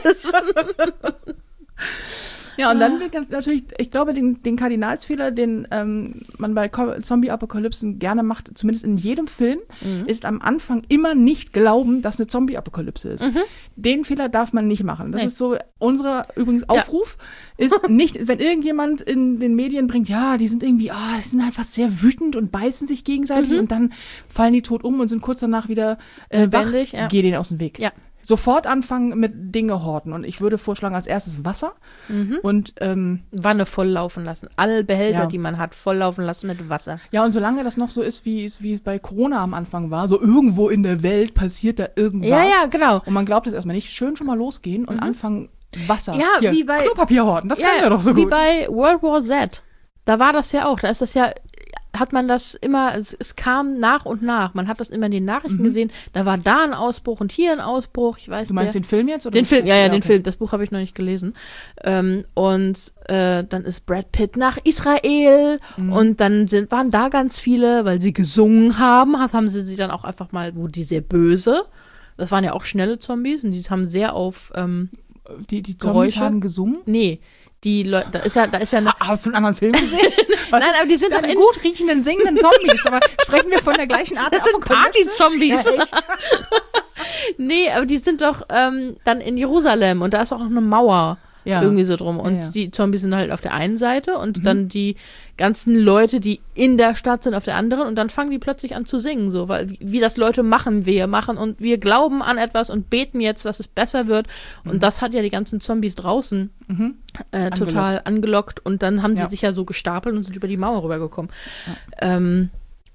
Ja, und dann wird natürlich, ich glaube, den, den Kardinalsfehler, den ähm, man bei Ko- Zombie-Apokalypsen gerne macht, zumindest in jedem Film, mhm. ist am Anfang immer nicht glauben, dass eine Zombie-Apokalypse ist. Mhm. Den Fehler darf man nicht machen. Das nee. ist so, unser übrigens Aufruf ja. ist nicht, wenn irgendjemand in den Medien bringt, ja, die sind irgendwie, ah, die sind einfach sehr wütend und beißen sich gegenseitig mhm. und dann fallen die tot um und sind kurz danach wieder äh, wach, ja. geh denen aus dem Weg. Ja. Sofort anfangen mit Dinge horten. Und ich würde vorschlagen, als erstes Wasser mhm. und ähm, Wanne volllaufen lassen. Alle Behälter, ja. die man hat, volllaufen lassen mit Wasser. Ja, und solange das noch so ist, wie es, wie es bei Corona am Anfang war, so irgendwo in der Welt passiert da irgendwas. Ja, ja, genau. Und man glaubt es erstmal nicht. Schön schon mal losgehen und mhm. anfangen, Wasser, ja, hier, wie bei, Klopapier horten. Das ja, kennen wir doch so gut. Wie bei World War Z. Da war das ja auch. Da ist das ja... hat man das immer, es, es kam nach und nach, man hat das immer in den Nachrichten mhm. gesehen, da war da ein Ausbruch und hier ein Ausbruch, ich weiß nicht. Du meinst der, den Film jetzt? Oder den Film, ja, ja, ja, den okay. Film, das Buch habe ich noch nicht gelesen. Ähm, und äh, dann ist Brad Pitt nach Israel mhm. und dann sind, waren da ganz viele, weil sie gesungen haben, das haben sie sie dann auch einfach mal, wo die sehr böse, das waren ja auch schnelle Zombies und die haben sehr auf ähm, die, die Zombies Geräusche. haben gesungen? Nee. Die Leute, da ist ja, da ist ja eine. Hast du einen anderen Film gesehen? Was Nein, aber die sind doch in gut riechenden, singenden Zombies. Aber sprechen wir von der gleichen Art? Das sind Party-Zombies. Ja, echt? Nee, aber die sind doch ähm, dann in Jerusalem und da ist auch noch eine Mauer ja. irgendwie so drum. Und ja, ja. die Zombies sind halt auf der einen Seite und mhm. dann die ganzen Leute, die in der Stadt sind, auf der anderen. Und dann fangen die plötzlich an zu singen, so, weil wie, wie das Leute machen, wir machen und wir glauben an etwas und beten jetzt, dass es besser wird. Und mhm. das hat ja die ganzen Zombies draußen mhm. äh, total angelockt. angelockt. Und dann haben sie ja. sich ja so gestapelt und sind über die Mauer rübergekommen. Ja. Ähm,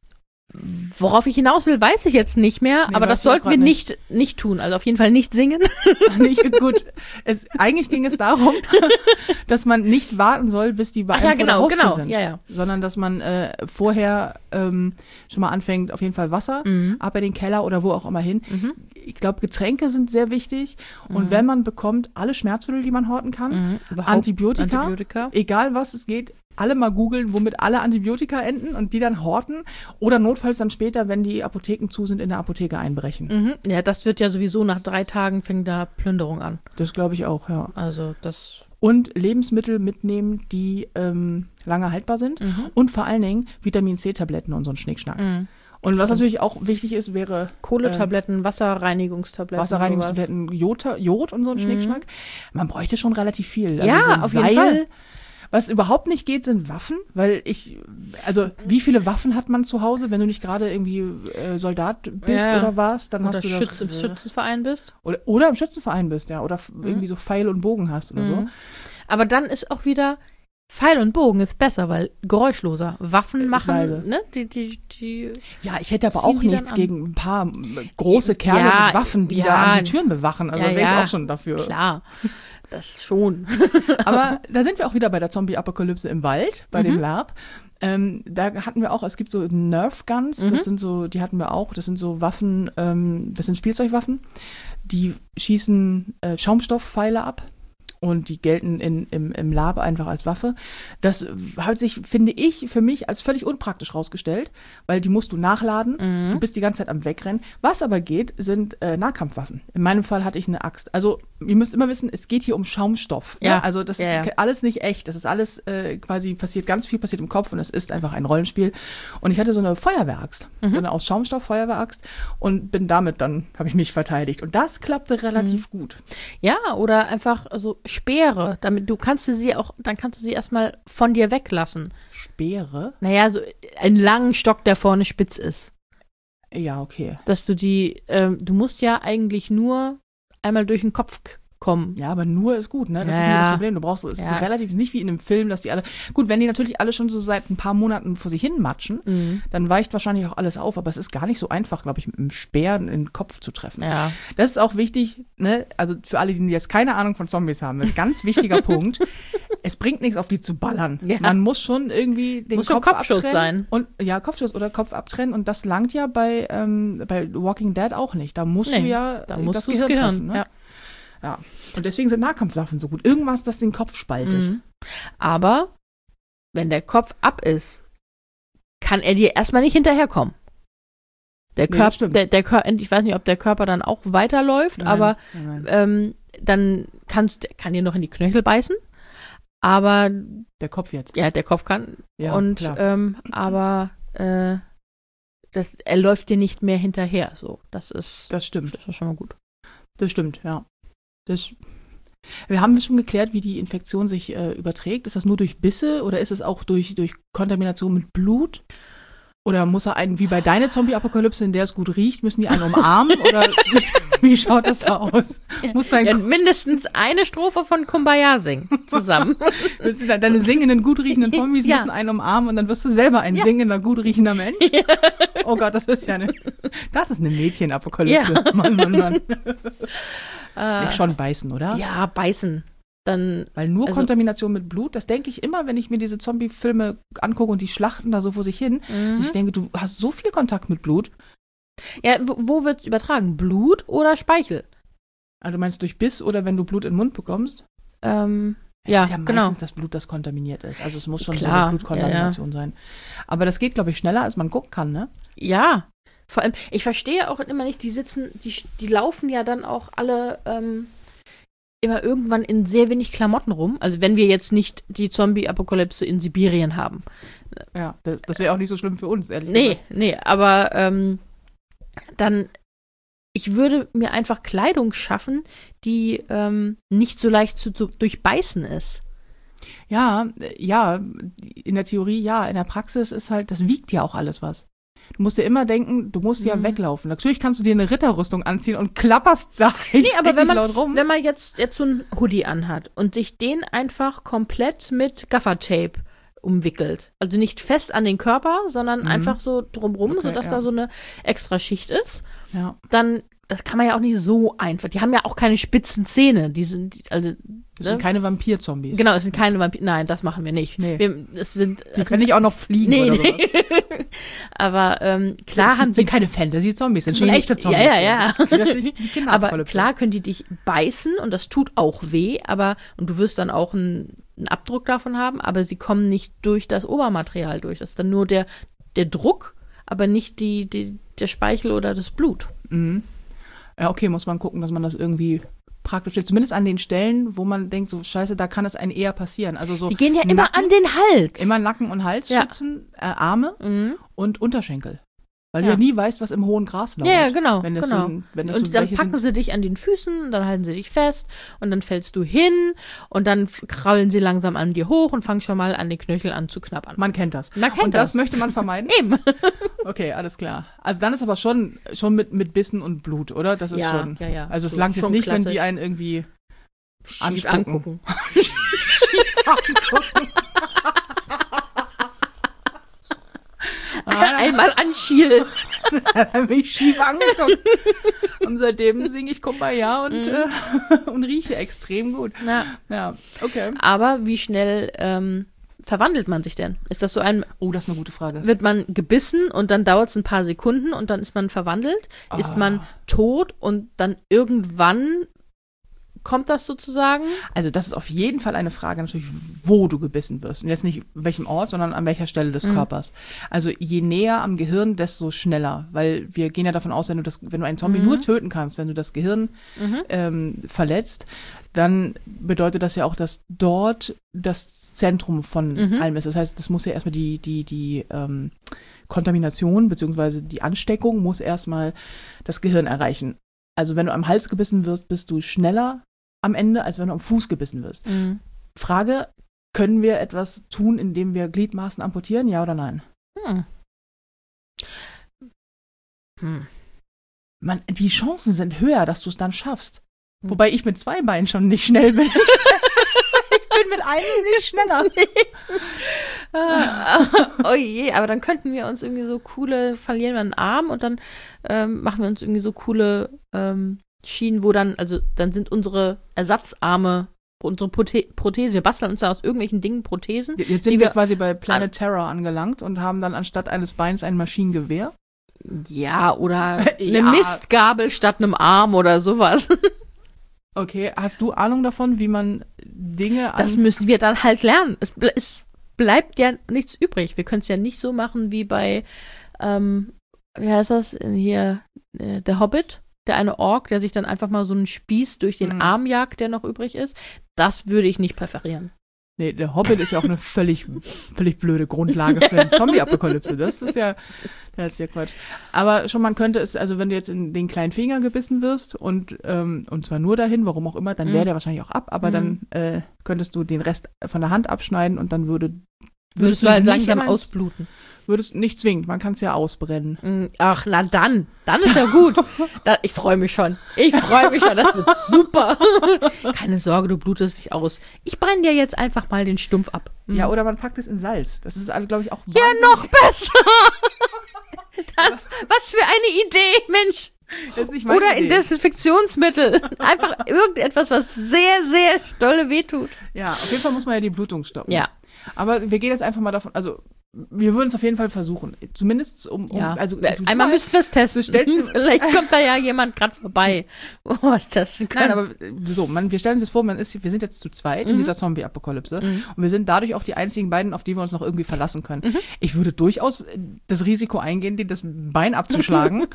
Worauf ich hinaus will, weiß ich jetzt nicht mehr, nee, aber das sollten wir nicht. nicht nicht tun. Also auf jeden Fall nicht singen. Nicht gut. Es, eigentlich ging es darum, dass man nicht warten soll, bis die bei einem ja, vor genau, der Haustür genau. sind, ja, ja. sondern dass man äh, vorher ähm, schon mal anfängt, auf jeden Fall Wasser, mhm. ab in den Keller oder wo auch immer hin. Mhm. Ich glaube, Getränke sind sehr wichtig und mhm. wenn man bekommt, alle Schmerzmittel, die man horten kann, mhm. Antibiotika, Antibiotika, egal was es geht, alle mal googeln, womit alle Antibiotika enden und die dann horten oder notfalls dann später, wenn die Apotheken zu sind, in der Apotheke einbrechen. Mhm. Ja, das wird ja sowieso nach drei Tagen fängt da Plünderung an. Das glaube ich auch, ja. Also das... Und Lebensmittel mitnehmen, die ähm, lange haltbar sind mhm. und vor allen Dingen Vitamin-C-Tabletten und so ein Schnickschnack. Mhm. Und was natürlich auch wichtig ist, wäre Kohletabletten, äh, Wasserreinigungstabletten. Wasserreinigungstabletten, Jod, Jod und so ein mhm. Schnickschnack. Man bräuchte schon relativ viel. Also ja, so ein auf Seil, jeden Fall. Was überhaupt nicht geht, sind Waffen, weil ich, also wie viele Waffen hat man zu Hause, wenn du nicht gerade irgendwie äh, Soldat bist ja. oder warst, dann oder hast du Schütz, doch, im Schützenverein bist. Oder, oder im Schützenverein bist, ja, oder mhm. irgendwie so Pfeil und Bogen hast oder mhm. so. Aber dann ist auch wieder Pfeil und Bogen ist besser, weil geräuschloser. Waffen machen, ne? Die, die, die ja, ich hätte aber auch nichts gegen ein paar große Kerle ja, mit Waffen, die ja. da an die Türen bewachen. Also ja, wäre ja. ich auch schon dafür. Klar. Das schon. Aber da sind wir auch wieder bei der Zombie-Apokalypse im Wald, bei mhm. dem Lab. Ähm, da hatten wir auch, es gibt so Nerf-Guns, mhm. das sind so, die hatten wir auch, das sind so Waffen, ähm, das sind Spielzeugwaffen, die schießen äh, Schaumstoffpfeile ab. Und die gelten in, im, im Lab einfach als Waffe. Das hat sich, finde ich, für mich als völlig unpraktisch rausgestellt, weil die musst du nachladen. Mhm. Du bist die ganze Zeit am Wegrennen. Was aber geht, sind äh, Nahkampfwaffen. In meinem Fall hatte ich eine Axt. Also ihr müsst immer wissen, es geht hier um Schaumstoff. Ja. Ne? Also das ja, ist ja. alles nicht echt. Das ist alles äh, quasi passiert, ganz viel passiert im Kopf und es ist einfach ein Rollenspiel. Und ich hatte so eine Feuerwehraxt, mhm. so eine aus Schaumstoff Feuerwehraxt und bin damit dann, habe ich mich verteidigt. Und das klappte relativ mhm. gut. Ja, oder einfach so Speere, damit du kannst du sie auch, dann kannst du sie erstmal von dir weglassen. Speere? Naja, so einen langen Stock, der vorne spitz ist. Ja, okay. Dass du die, ähm, du musst ja eigentlich nur einmal durch den Kopf kommen. Ja, aber nur ist gut, ne? Das Ja, ist immer das ja. Problem. Du brauchst, es Ja. ist relativ, ist nicht wie in einem Film, dass die alle, gut, wenn die natürlich alle schon so seit ein paar Monaten vor sich hin matschen, Mhm. dann weicht wahrscheinlich auch alles auf, aber es ist gar nicht so einfach, glaube ich, mit einem Speer in den Kopf zu treffen. Ja. Das ist auch wichtig, ne? Also für alle, die jetzt keine Ahnung von Zombies haben, ein ganz wichtiger Punkt. Es bringt nichts, auf die zu ballern. Ja. Man muss schon irgendwie den Muss schon Kopf Kopfschuss abtrennen. sein. Und, ja, Kopfschuss oder Kopf abtrennen. Und das langt ja bei, ähm, bei Walking Dead auch nicht. Da musst Nee, du ja Da äh, musst das du Gehirn, Gehirn treffen. Ne? ja. Ja. Und deswegen sind Nahkampfwaffen so gut. Irgendwas, das den Kopf spaltet. Mhm. Aber wenn der Kopf ab ist, kann er dir erstmal nicht hinterherkommen. Der Nee, das Körper, stimmt. der, der Kör- ich weiß nicht, ob der Körper dann auch weiterläuft, Nein, aber nein, nein. ähm, dann kannst, kann dir noch in die Knöchel beißen. Aber Der Kopf jetzt. ja, der Kopf kann. Ja, und klar. ähm, aber äh, das, er läuft dir nicht mehr hinterher. So, das ist, Das stimmt. das ist schon mal gut. Das stimmt, ja. Das, wir haben schon geklärt, wie die Infektion sich äh, überträgt. Ist das nur durch Bisse oder ist es auch durch, durch Kontamination mit Blut? Oder muss er einen, wie bei deiner Zombie-Apokalypse, in der es gut riecht, müssen die einen umarmen? Oder wie schaut das aus? Muss dein Ja, mindestens eine Strophe von Kumbaya singen zusammen. müssen de- deine singenden, gut riechenden Zombies Ja. müssen einen umarmen und dann wirst du selber ein Ja. singender, gut riechender Mensch? Oh Gott, das ist ja eine, das ist eine Mädchenapokalypse. Ja. Mann, Mann, Mann. äh, Nicht schon beißen, oder? ja, beißen. Dann, Weil nur Also- Kontamination mit Blut, das denke ich immer, wenn ich mir diese Zombie-Filme angucke und die schlachten da so vor sich hin. mhm. Ich denke, du hast so viel Kontakt mit Blut. ja, wo, wo wird es übertragen? Blut oder Speichel? Also du meinst durch Biss oder wenn du Blut in den Mund bekommst? Ähm, Es ja, ist ja genau. meistens das Blut, das kontaminiert ist. Also es muss schon so Klar, eine Blutkontamination sein. Aber das geht, glaube ich, schneller, als man gucken kann, ne? Ja. Vor allem, ich verstehe auch immer nicht, die sitzen, die, die laufen ja dann auch alle ähm, immer irgendwann in sehr wenig Klamotten rum. Also wenn wir jetzt nicht die Zombie-Apokalypse in Sibirien haben. Ja, das, das wäre auch nicht so schlimm für uns, ehrlich Nee, gesagt. nee, aber ähm, dann, ich würde mir einfach Kleidung schaffen, die ähm, nicht so leicht zu, zu durchbeißen ist. Ja, äh, ja, in der Theorie ja, in der Praxis ist halt, das wiegt ja auch alles was. Du musst dir immer denken, du musst ja Mhm. weglaufen. Natürlich kannst du dir eine Ritterrüstung anziehen und klapperst da Nee, aber wenn richtig man, laut rum. wenn man jetzt, jetzt so einen Hoodie anhat und sich den einfach komplett mit Gaffertape umwickelt. Also nicht fest an den Körper, sondern Mhm. einfach so drumrum, Okay, sodass ja. da so eine extra Schicht ist. Ja, Dann, das kann man ja auch nicht so einfach. Die haben ja auch keine spitzen Zähne. Die sind, also, das sind ne? keine Vampir-Zombies. Genau, es sind keine Vampire. Nein, das machen wir nicht. Nee. Wir, es sind, Die es können nicht auch noch fliegen nee, oder sowas. nee. Aber ähm, klar haben sind sie keine Fantasy-Zombies, sind schon Nee, echte Zombies. ja, ja, ja. Die Aber Kinderapokalypse. klar können die dich beißen und das tut auch weh, aber und du wirst dann auch einen, einen Abdruck davon haben, aber sie kommen nicht durch das Obermaterial durch. Das ist dann nur der, der Druck, aber nicht die, die, der Speichel oder das Blut. Mhm. Ja, okay, muss man gucken, dass man das irgendwie praktisch steht. Zumindest an den Stellen, wo man denkt, so scheiße, da kann es einem eher passieren. Also so Die gehen ja immer Nacken, an den Hals. immer Nacken und Hals Ja. schützen, äh, Arme Mhm. und Unterschenkel. Weil Ja. du ja nie weißt, was im hohen Gras lauert. Ja, ja, genau. Wenn das genau. so, ein- wenn das so Und dann welche packen sind, sie dich an den Füßen, dann halten sie dich fest und dann fällst du hin und dann f- kraulen sie langsam an dir hoch und fangen schon mal an den Knöchel an zu knabbern. man kennt das. Man kennt und das, das. möchte man vermeiden? Eben. Okay, alles klar. Also dann ist aber schon, schon mit, mit Bissen und Blut, oder? Das ist Ja, schon. ja, ja. Also es So, langt jetzt schon nicht, wenn die klassisch. einen irgendwie Schief anspucken. angucken. Ah, Einmal anschielen. dann bin ich schief angeguckt. Und seitdem singe ich Kumbaya und, Mhm. äh, und rieche extrem gut. Ja. Ja, okay. Aber wie schnell ähm, verwandelt man sich denn? Ist das so ein, Oh, das ist eine gute Frage. wird man gebissen und dann dauert es ein paar Sekunden und dann ist man verwandelt? Ist Ah. man tot und dann irgendwann kommt das sozusagen? Also das ist auf jeden Fall eine Frage natürlich, wo du gebissen wirst. Und jetzt nicht welchem Ort, sondern an welcher Stelle des Mhm. Körpers. Also je näher am Gehirn, desto schneller. Weil wir gehen ja davon aus, wenn du das, wenn du einen Zombie Mhm. nur töten kannst, wenn du das Gehirn Mhm. ähm, verletzt, dann bedeutet das ja auch, dass dort das Zentrum von Mhm. allem ist. Das heißt, das muss ja erstmal die, die, die ähm, Kontamination beziehungsweise die Ansteckung muss erstmal das Gehirn erreichen. Also wenn du am Hals gebissen wirst, bist du schneller am Ende, als wenn du am Fuß gebissen wirst. Mhm. Frage, können wir etwas tun, indem wir Gliedmaßen amputieren, ja oder nein? Hm. Hm. Man, die Chancen sind höher, dass du es dann schaffst. Wobei ich mit zwei Beinen schon nicht schnell bin. Ich bin mit einem nicht schneller. Oh je, aber dann könnten wir uns irgendwie so coole, verlieren wir einen Arm und dann ähm, machen wir uns irgendwie so coole ähm, Schienen, wo dann, also dann sind unsere Ersatzarme, unsere Prote- Prothesen, wir basteln uns dann aus irgendwelchen Dingen Prothesen. Jetzt sind wir quasi bei Planet Terror angelangt und haben dann anstatt eines Beins ein Maschinengewehr. Ja, oder eine ja. Mistgabel statt einem Arm oder sowas. Okay, hast du Ahnung davon, wie man Dinge an... Das müssen wir dann halt lernen. Es, ble- es bleibt ja nichts übrig. Wir können es ja nicht so machen wie bei, ähm, wie heißt das, hier, äh, der Hobbit, der eine Ork, der sich dann einfach mal so einen Spieß durch den mhm. Arm jagt, der noch übrig ist. Das würde ich nicht präferieren. Nee, der Hobbit ist ja auch eine völlig, völlig blöde Grundlage für eine Zombie-Apokalypse. Das ist ja, das ist ja Quatsch. Aber schon, man könnte es, also wenn du jetzt in den kleinen Finger gebissen wirst und, ähm, und zwar nur dahin, warum auch immer, dann wäre mm. der wahrscheinlich auch ab, aber mm. dann äh, könntest du den Rest von der Hand abschneiden und dann würde Würdest, würdest du halt langsam jemand, ausbluten. Würdest nicht zwingend, man kann es ja ausbrennen. Ach, na dann, dann ist ja gut. Da, ich freue mich schon. Ich freue mich schon, das wird super. Keine Sorge, du blutest dich aus. Ich brenne dir jetzt einfach mal den Stumpf ab. Mhm. Ja, oder man packt es in Salz. Das ist, glaube ich, auch wahnsinnig. Ja, noch besser. Das, was für eine Idee, Mensch. Das ist nicht meine Oder in Idee. Desinfektionsmittel. Einfach irgendetwas, was sehr, sehr dolle wehtut. Ja, auf jeden Fall muss man ja die Blutung stoppen. Ja. Aber wir gehen jetzt einfach mal davon, also wir würden es auf jeden Fall versuchen. Zumindest um, um ja. also einmal müssen wir es testen. Vielleicht kommt da ja jemand gerade vorbei, wo wir es testen können. Nein, aber so, man, wir stellen uns jetzt vor, man ist, wir sind jetzt zu zweit mhm. in dieser Zombie-Apokalypse mhm. und wir sind dadurch auch die einzigen beiden, auf die wir uns noch irgendwie verlassen können. Mhm. Ich würde durchaus das Risiko eingehen, dir das Bein abzuschlagen.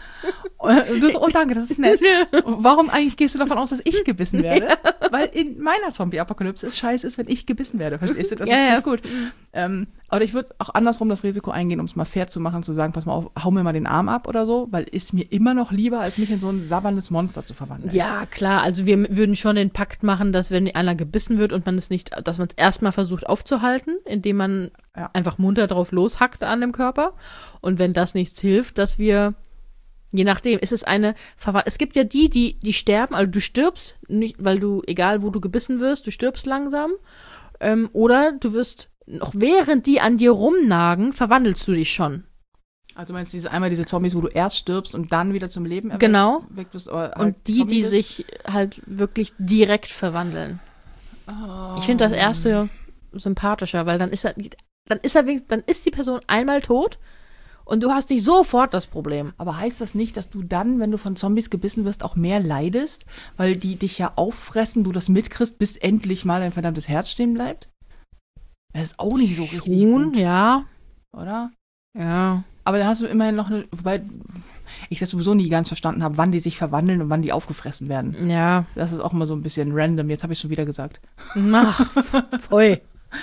Und du so, oh danke, das ist nett. Warum eigentlich gehst du davon aus, dass ich gebissen werde? Weil in meiner Zombie-Apokalypse es scheiße ist, wenn ich gebissen werde. Verstehst du? Das ja, ist ja. nicht gut. Ähm, aber ich würde auch andersrum das Risiko eingehen, um es mal fair zu machen, zu sagen, pass mal auf, hau mir mal den Arm ab oder so, weil ist mir immer noch lieber, als mich in so ein sabberndes Monster zu verwandeln. Ja, klar, also wir würden schon den Pakt machen, dass wenn einer gebissen wird und man es nicht, dass man es erstmal versucht aufzuhalten, indem man ja. einfach munter drauf loshackt an dem Körper und wenn das nichts hilft, dass wir, je nachdem, ist es eine Verwandlung. Es gibt ja die, die, die sterben, also du stirbst, nicht, weil du, egal wo du gebissen wirst, du stirbst langsam ähm, oder du wirst noch während die an dir rumnagen, verwandelst du dich schon. Also meinst du diese, einmal diese Zombies, wo du erst stirbst und dann wieder zum Leben erweckst, genau. weg bist, halt und die, Zombie die bist? sich halt wirklich direkt verwandeln. Oh. Ich finde das erste sympathischer, weil dann ist er, dann ist er, dann ist die Person einmal tot und du hast nicht sofort das Problem. Aber heißt das nicht, dass du dann, wenn du von Zombies gebissen wirst, auch mehr leidest, weil die dich ja auffressen, du das mitkriegst, bis endlich mal dein verdammtes Herz stehen bleibt? Das ist auch nicht so richtig Schon, gut. Ja. Oder? Ja. Aber dann hast du immerhin noch eine, wobei ich das sowieso nie ganz verstanden habe, wann die sich verwandeln und wann die aufgefressen werden. Ja. Das ist auch immer so ein bisschen random. Jetzt habe ich schon wieder gesagt. Ach, voll.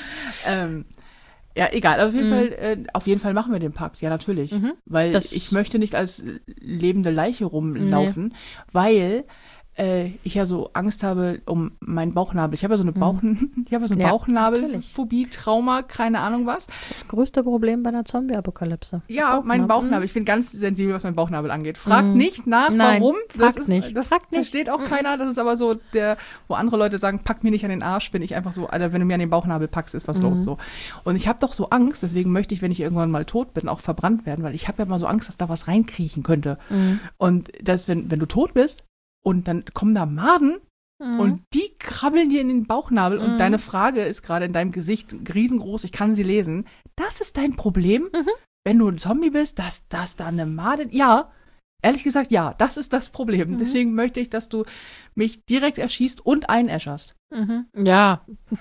ähm, ja, egal. Auf jeden, mhm. Fall, äh, auf jeden Fall machen wir den Pakt. Ja, natürlich. Mhm. Weil das ich möchte nicht als lebende Leiche rumlaufen, nee. weil äh, ich ja so Angst habe um meinen Bauchnabel. Ich habe ja so eine, Bauch- ich habe ja so eine ja, Bauchnabelphobie, Trauma, keine Ahnung was. Das ist das größte Problem bei einer Zombie-Apokalypse. Ja, mein Bauchnabel. Ich bin ganz sensibel, was mein Bauchnabel angeht. Fragt mm. nicht nach, Nein, warum. Fragt das ist, nicht. Das Fragt versteht nicht. auch keiner. Das ist aber so, der, wo andere Leute sagen, pack mir nicht an den Arsch, bin ich einfach so, Alter, wenn du mir an den Bauchnabel packst, ist was mm. los. So. Und ich habe doch so Angst, deswegen möchte ich, wenn ich irgendwann mal tot bin, auch verbrannt werden, weil ich habe ja mal so Angst, dass da was reinkriechen könnte. Mm. Und dass, wenn, wenn du tot bist, und dann kommen da Maden mhm. und die krabbeln dir in den Bauchnabel mhm. und deine Frage ist gerade in deinem Gesicht riesengroß, ich kann sie lesen. Das ist dein Problem, mhm. wenn du ein Zombie bist, dass, dass da eine Made... Ja, ehrlich gesagt, ja, das ist das Problem. Mhm. Deswegen möchte ich, dass du mich direkt erschießt und einäscherst. Mhm. Ja,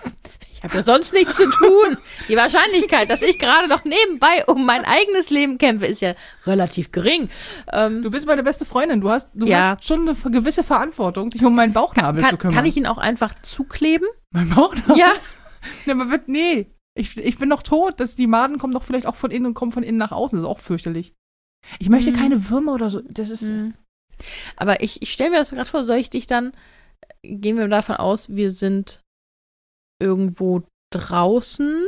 ich habe ja sonst nichts zu tun. Die Wahrscheinlichkeit, dass ich gerade noch nebenbei um mein eigenes Leben kämpfe, ist ja relativ gering. Ähm, du bist meine beste Freundin. Du hast, du ja. hast schon eine gewisse Verantwortung, dich um meinen Bauchnabel kann, zu kümmern. Kann ich ihn auch einfach zukleben? Mein Bauchnabel? Ja. Nee, aber wird, nee. Ich, ich bin doch tot. Das, die Maden kommen doch vielleicht auch von innen und kommen von innen nach außen. Das ist auch fürchterlich. Ich möchte mhm. keine Würmer oder so. Das ist. Mhm. Aber ich, ich stelle mir das gerade vor, soll ich dich dann, gehen wir davon aus, wir sind irgendwo draußen.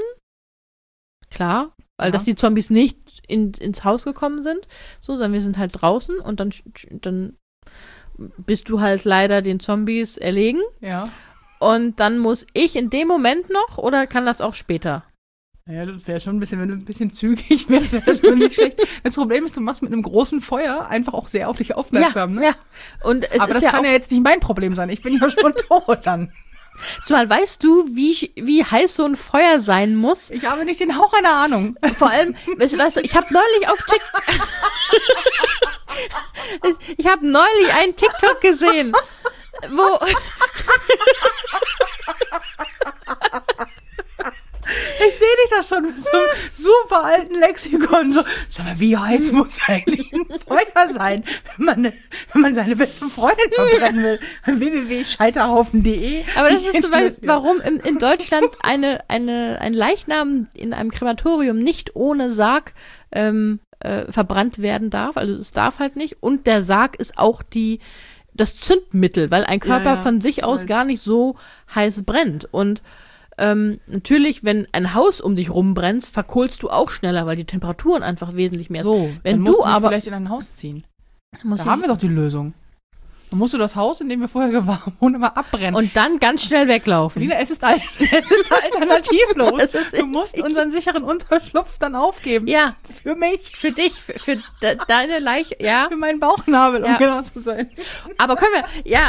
Klar, weil ja. dass die Zombies nicht in, ins Haus gekommen sind, so, sondern wir sind halt draußen und dann, dann bist du halt leider den Zombies erlegen. Ja. Und dann muss ich in dem Moment noch, oder kann das auch später? Ja, das wäre schon ein bisschen, wenn du ein bisschen zügig wärst, wäre das schon nicht schlecht. Das Problem ist, du machst mit einem großen Feuer einfach auch sehr auf dich aufmerksam. Ja, ne? ja. Und es Aber ist das ja kann auch, ja jetzt nicht mein Problem sein. Ich bin ja schon tot dann. zumal weißt du, wie, wie heiß so ein Feuer sein muss? Ich habe nicht den Hauch einer Ahnung. Vor allem, weißt, weißt du, ich habe neulich auf TikTok ich habe neulich einen TikTok gesehen, wo Ich sehe dich da schon mit so einem super alten Lexikon. So, sag mal, wie heiß muss eigentlich ein Feuer sein, wenn man, wenn man seine beste Freundin verbrennen will? w w w punkt scheiterhaufen punkt d e. Aber das ist zum Beispiel, warum in, in Deutschland eine, eine, ein Leichnam in einem Krematorium nicht ohne Sarg ähm, äh, verbrannt werden darf. Also es darf halt nicht. Und der Sarg ist auch die das Zündmittel, weil ein Körper Ja, ja, von sich aus weiß. gar nicht so heiß brennt. Und ähm, natürlich, wenn ein Haus um dich rumbrennt, verkohlst du auch schneller, weil die Temperaturen einfach wesentlich mehr So, Wenn dann du musst du mich aber vielleicht in ein Haus ziehen. musst Da du- haben wir doch die Lösung. Dann musst du das Haus, in dem wir vorher gewohnt haben, immer abbrennen. und dann ganz schnell weglaufen. Lina, es ist, al- es ist alternativlos. Es ist- Du musst unseren sicheren Unterschlupf dann aufgeben. Ja, Für mich, für dich, für, für de, deine Leiche, ja. für meinen Bauchnabel, um Ja. genau zu sein. Aber können wir, ja.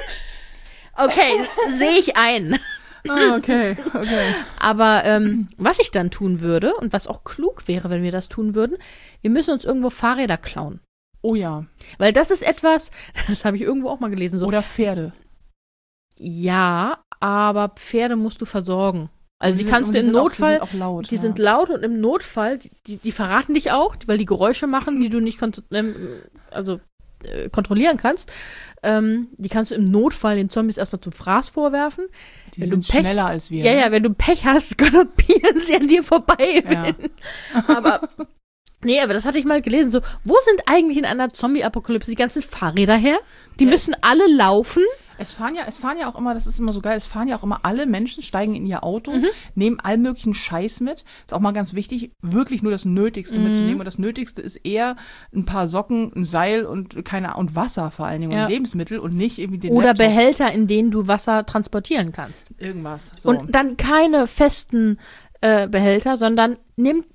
Okay, sehe ich ein. Ah, okay, okay. Aber ähm, was ich dann tun würde und was auch klug wäre, wenn wir das tun würden, wir müssen uns irgendwo Fahrräder klauen. Oh ja. Weil das ist etwas, das habe ich irgendwo auch mal gelesen, so, Oder Pferde. ja, aber Pferde musst du versorgen. Also die sind- kannst und du im sind auch- Notfall, die sind auch laut. die ja. sind laut und im Notfall, die, die verraten dich auch, weil die Geräusche machen, die du nicht kont- ähm, also, äh, kontrollieren kannst. Ähm, die kannst du im Notfall den Zombies erstmal zum Fraß vorwerfen. Die wenn sind du Pech- schneller als wir. Ja, ne? ja, wenn du Pech hast, galoppieren sie an dir vorbei. Ja. Aber, nee, aber das hatte ich mal gelesen. So, wo sind eigentlich in einer Zombie-Apokalypse die ganzen Fahrräder her? Die Ja. müssen alle laufen. Es fahren ja, es fahren ja auch immer, das ist immer so geil, es fahren ja auch immer alle Menschen, steigen in ihr Auto, Mhm. nehmen all möglichen Scheiß mit. Ist auch mal ganz wichtig, wirklich nur das Nötigste Mhm. mitzunehmen. Und das Nötigste ist eher ein paar Socken, ein Seil und keine und Wasser vor allen Dingen Ja. und Lebensmittel und nicht irgendwie den Oder Laptop. Behälter, in denen du Wasser transportieren kannst. Irgendwas. So. Und dann keine festen äh, Behälter, sondern nimmt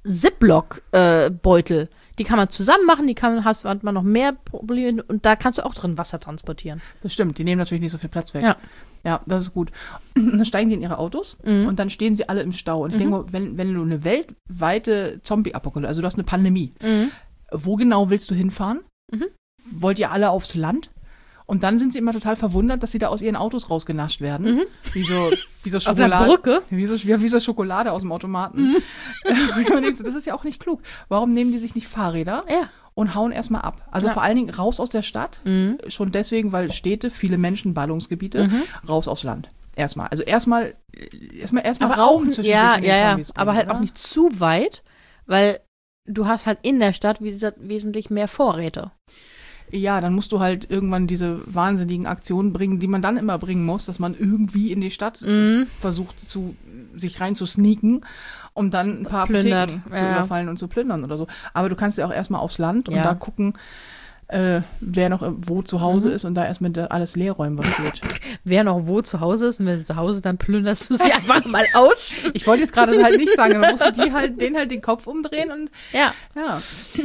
Ziploc-Beutel. die kann man zusammen machen, die kann, hast, hat man noch mehr Probleme und da kannst du auch drin Wasser transportieren. Das stimmt, die nehmen natürlich nicht so viel Platz weg. Ja. Ja, das ist gut. Und dann steigen die in ihre Autos Mhm. und dann stehen sie alle im Stau. Und ich Mhm. denke mal, wenn, wenn du eine weltweite Zombie-Apokalypse, also du hast eine Pandemie, Mhm. wo genau willst du hinfahren? Mhm. Wollt ihr alle aufs Land? Und dann sind sie immer total verwundert, dass sie da aus ihren Autos rausgenascht werden. Mhm. Wie so, wie so Auf einer Schokolade. Brücke. Wie so, wie, wie so Schokolade aus dem Automaten. Mhm. Und ich so, das ist ja auch nicht klug. Warum nehmen die sich nicht Fahrräder Ja. und hauen erstmal ab? Also Ja. vor allen Dingen raus aus der Stadt. Mhm. Schon deswegen, weil Städte, viele Menschen, Ballungsgebiete, Mhm. raus aufs Land. Erstmal. Also erstmal erstmal erstmal Aber Raum auch, zwischen ja, sich und den ja, ja, Zombies bringen, aber halt oder? auch nicht zu weit, weil du hast halt in der Stadt, wie gesagt, wesentlich mehr Vorräte. Ja, dann musst du halt irgendwann diese wahnsinnigen Aktionen bringen, die man dann immer bringen muss, dass man irgendwie in die Stadt Mhm. versucht, zu, sich rein zu sneaken, um dann ein paar Plündert, Apotheken zu ja. überfallen und zu plündern oder so. Aber du kannst ja auch erstmal aufs Land und Ja. da gucken, äh, wer noch wo zu Hause Mhm. ist und da erstmal da alles leer räumen, was geht. Wer noch wo zu Hause ist und wenn sie zu Hause, dann plünderst du sie einfach mal aus. Ich wollte jetzt gerade halt nicht sagen, dann musst du die halt, den halt den Kopf umdrehen und Ja. ja.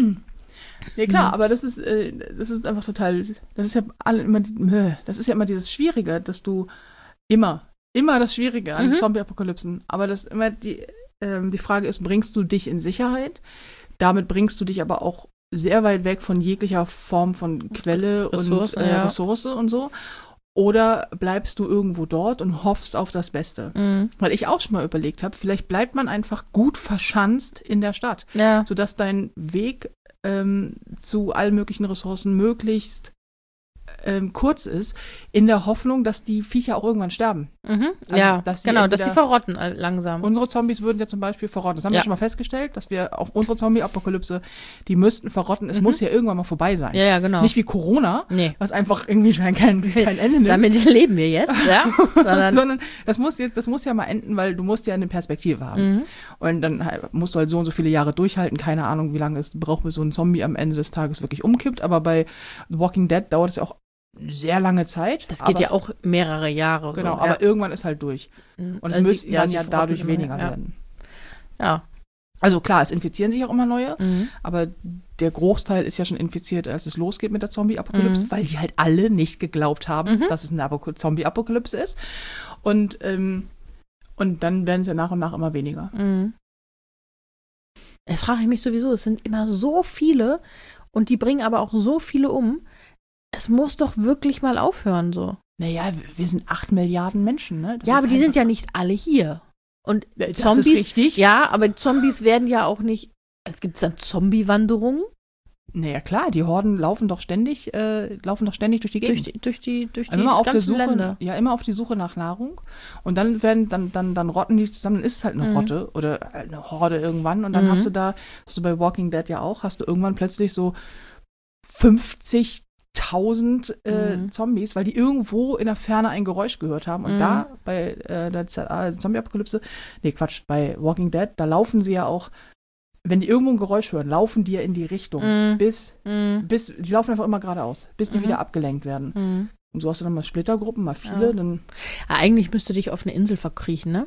Ja klar, Mhm. aber das ist, äh, das ist einfach total, das ist ja alle immer, die- das ist ja immer dieses Schwierige, dass du immer, immer das Schwierige an Mhm. Zombie-Apokalypsen, aber das immer die, ähm, die Frage ist, bringst du dich in Sicherheit? Damit bringst du dich aber auch sehr weit weg von jeglicher Form von Quelle Ressource, und äh, ja. Ressource und so. Oder bleibst du irgendwo dort und hoffst auf das Beste? Mhm. Weil ich auch schon mal überlegt habe, vielleicht bleibt man einfach gut verschanzt in der Stadt, Ja. sodass dein Weg ähm, zu allen möglichen Ressourcen möglichst ähm, kurz ist, in der Hoffnung, dass die Viecher auch irgendwann sterben. Mhm. Also, ja, dass die genau, dass die entweder- verrotten äh, langsam. Unsere Zombies würden ja zum Beispiel verrotten. Das haben Ja. wir schon mal festgestellt, dass wir auf unsere Zombie-Apokalypse, die müssten verrotten. Es Mhm. muss ja irgendwann mal vorbei sein. Ja, ja, genau. Nicht wie Corona, Nee. was einfach irgendwie schon kein, kein Ende nimmt. Damit leben wir jetzt, ja. Sondern, Sondern das muss jetzt, das muss ja mal enden, weil du musst ja eine Perspektive haben. mhm. Und dann halt, musst du halt so und so viele Jahre durchhalten. Keine Ahnung, wie lange es braucht, bis so ein Zombie am Ende des Tages wirklich umkippt. Aber bei The Walking Dead dauert es ja auch sehr lange Zeit. Das geht aber, ja auch mehrere Jahre. Genau, so, aber ja. irgendwann ist halt durch. Mhm. Und es Also müssten sie- dann sie ja verrotten dadurch immer, weniger ja. werden. Ja. Also klar, es infizieren sich auch immer neue, Mhm. aber der Großteil ist ja schon infiziert, als es losgeht mit der Zombie-Apokalypse, Mhm. weil die halt alle nicht geglaubt haben, Mhm. dass es eine Apok- Zombie-Apokalypse ist. Und, ähm, und dann werden es ja nach und nach immer weniger. Mhm. Jetzt frage ich mich sowieso, es sind immer so viele und die bringen aber auch so viele um. Es muss doch wirklich mal aufhören so. Naja, wir sind acht Milliarden Menschen, ne? Das ja, ist aber die einfach- sind ja nicht alle hier. Und Das Zombies, ist richtig. ja, aber Zombies werden ja auch nicht. Es gibt dann Zombie-Wanderungen Naja, klar, die Horden laufen doch ständig, äh, laufen doch ständig durch die Gegend. durch die, durch die, durch die immer auf der ganzen Suche, Länder. ja, immer auf die Suche nach Nahrung. Und dann werden, dann, dann, dann rotten die zusammen, dann ist es halt eine Mhm. Rotte oder eine Horde irgendwann. Und dann Mhm. hast du da, hast du bei Walking Dead ja auch, hast du irgendwann plötzlich so fünfzigtausend äh, Mhm. Zombies, weil die irgendwo in der Ferne ein Geräusch gehört haben. Und Mhm. da, bei äh, der Z- äh, Zombie-Apokalypse, nee, Quatsch, bei Walking Dead, da laufen sie ja auch, wenn die irgendwo ein Geräusch hören, laufen die ja in die Richtung. Mhm. Bis, Mhm. bis, die laufen einfach immer geradeaus, bis die Mhm. wieder abgelenkt werden. Mhm. Und so hast du dann mal Splittergruppen, mal viele, Ja. dann Ja, eigentlich müsste dich auf eine Insel verkriechen, ne?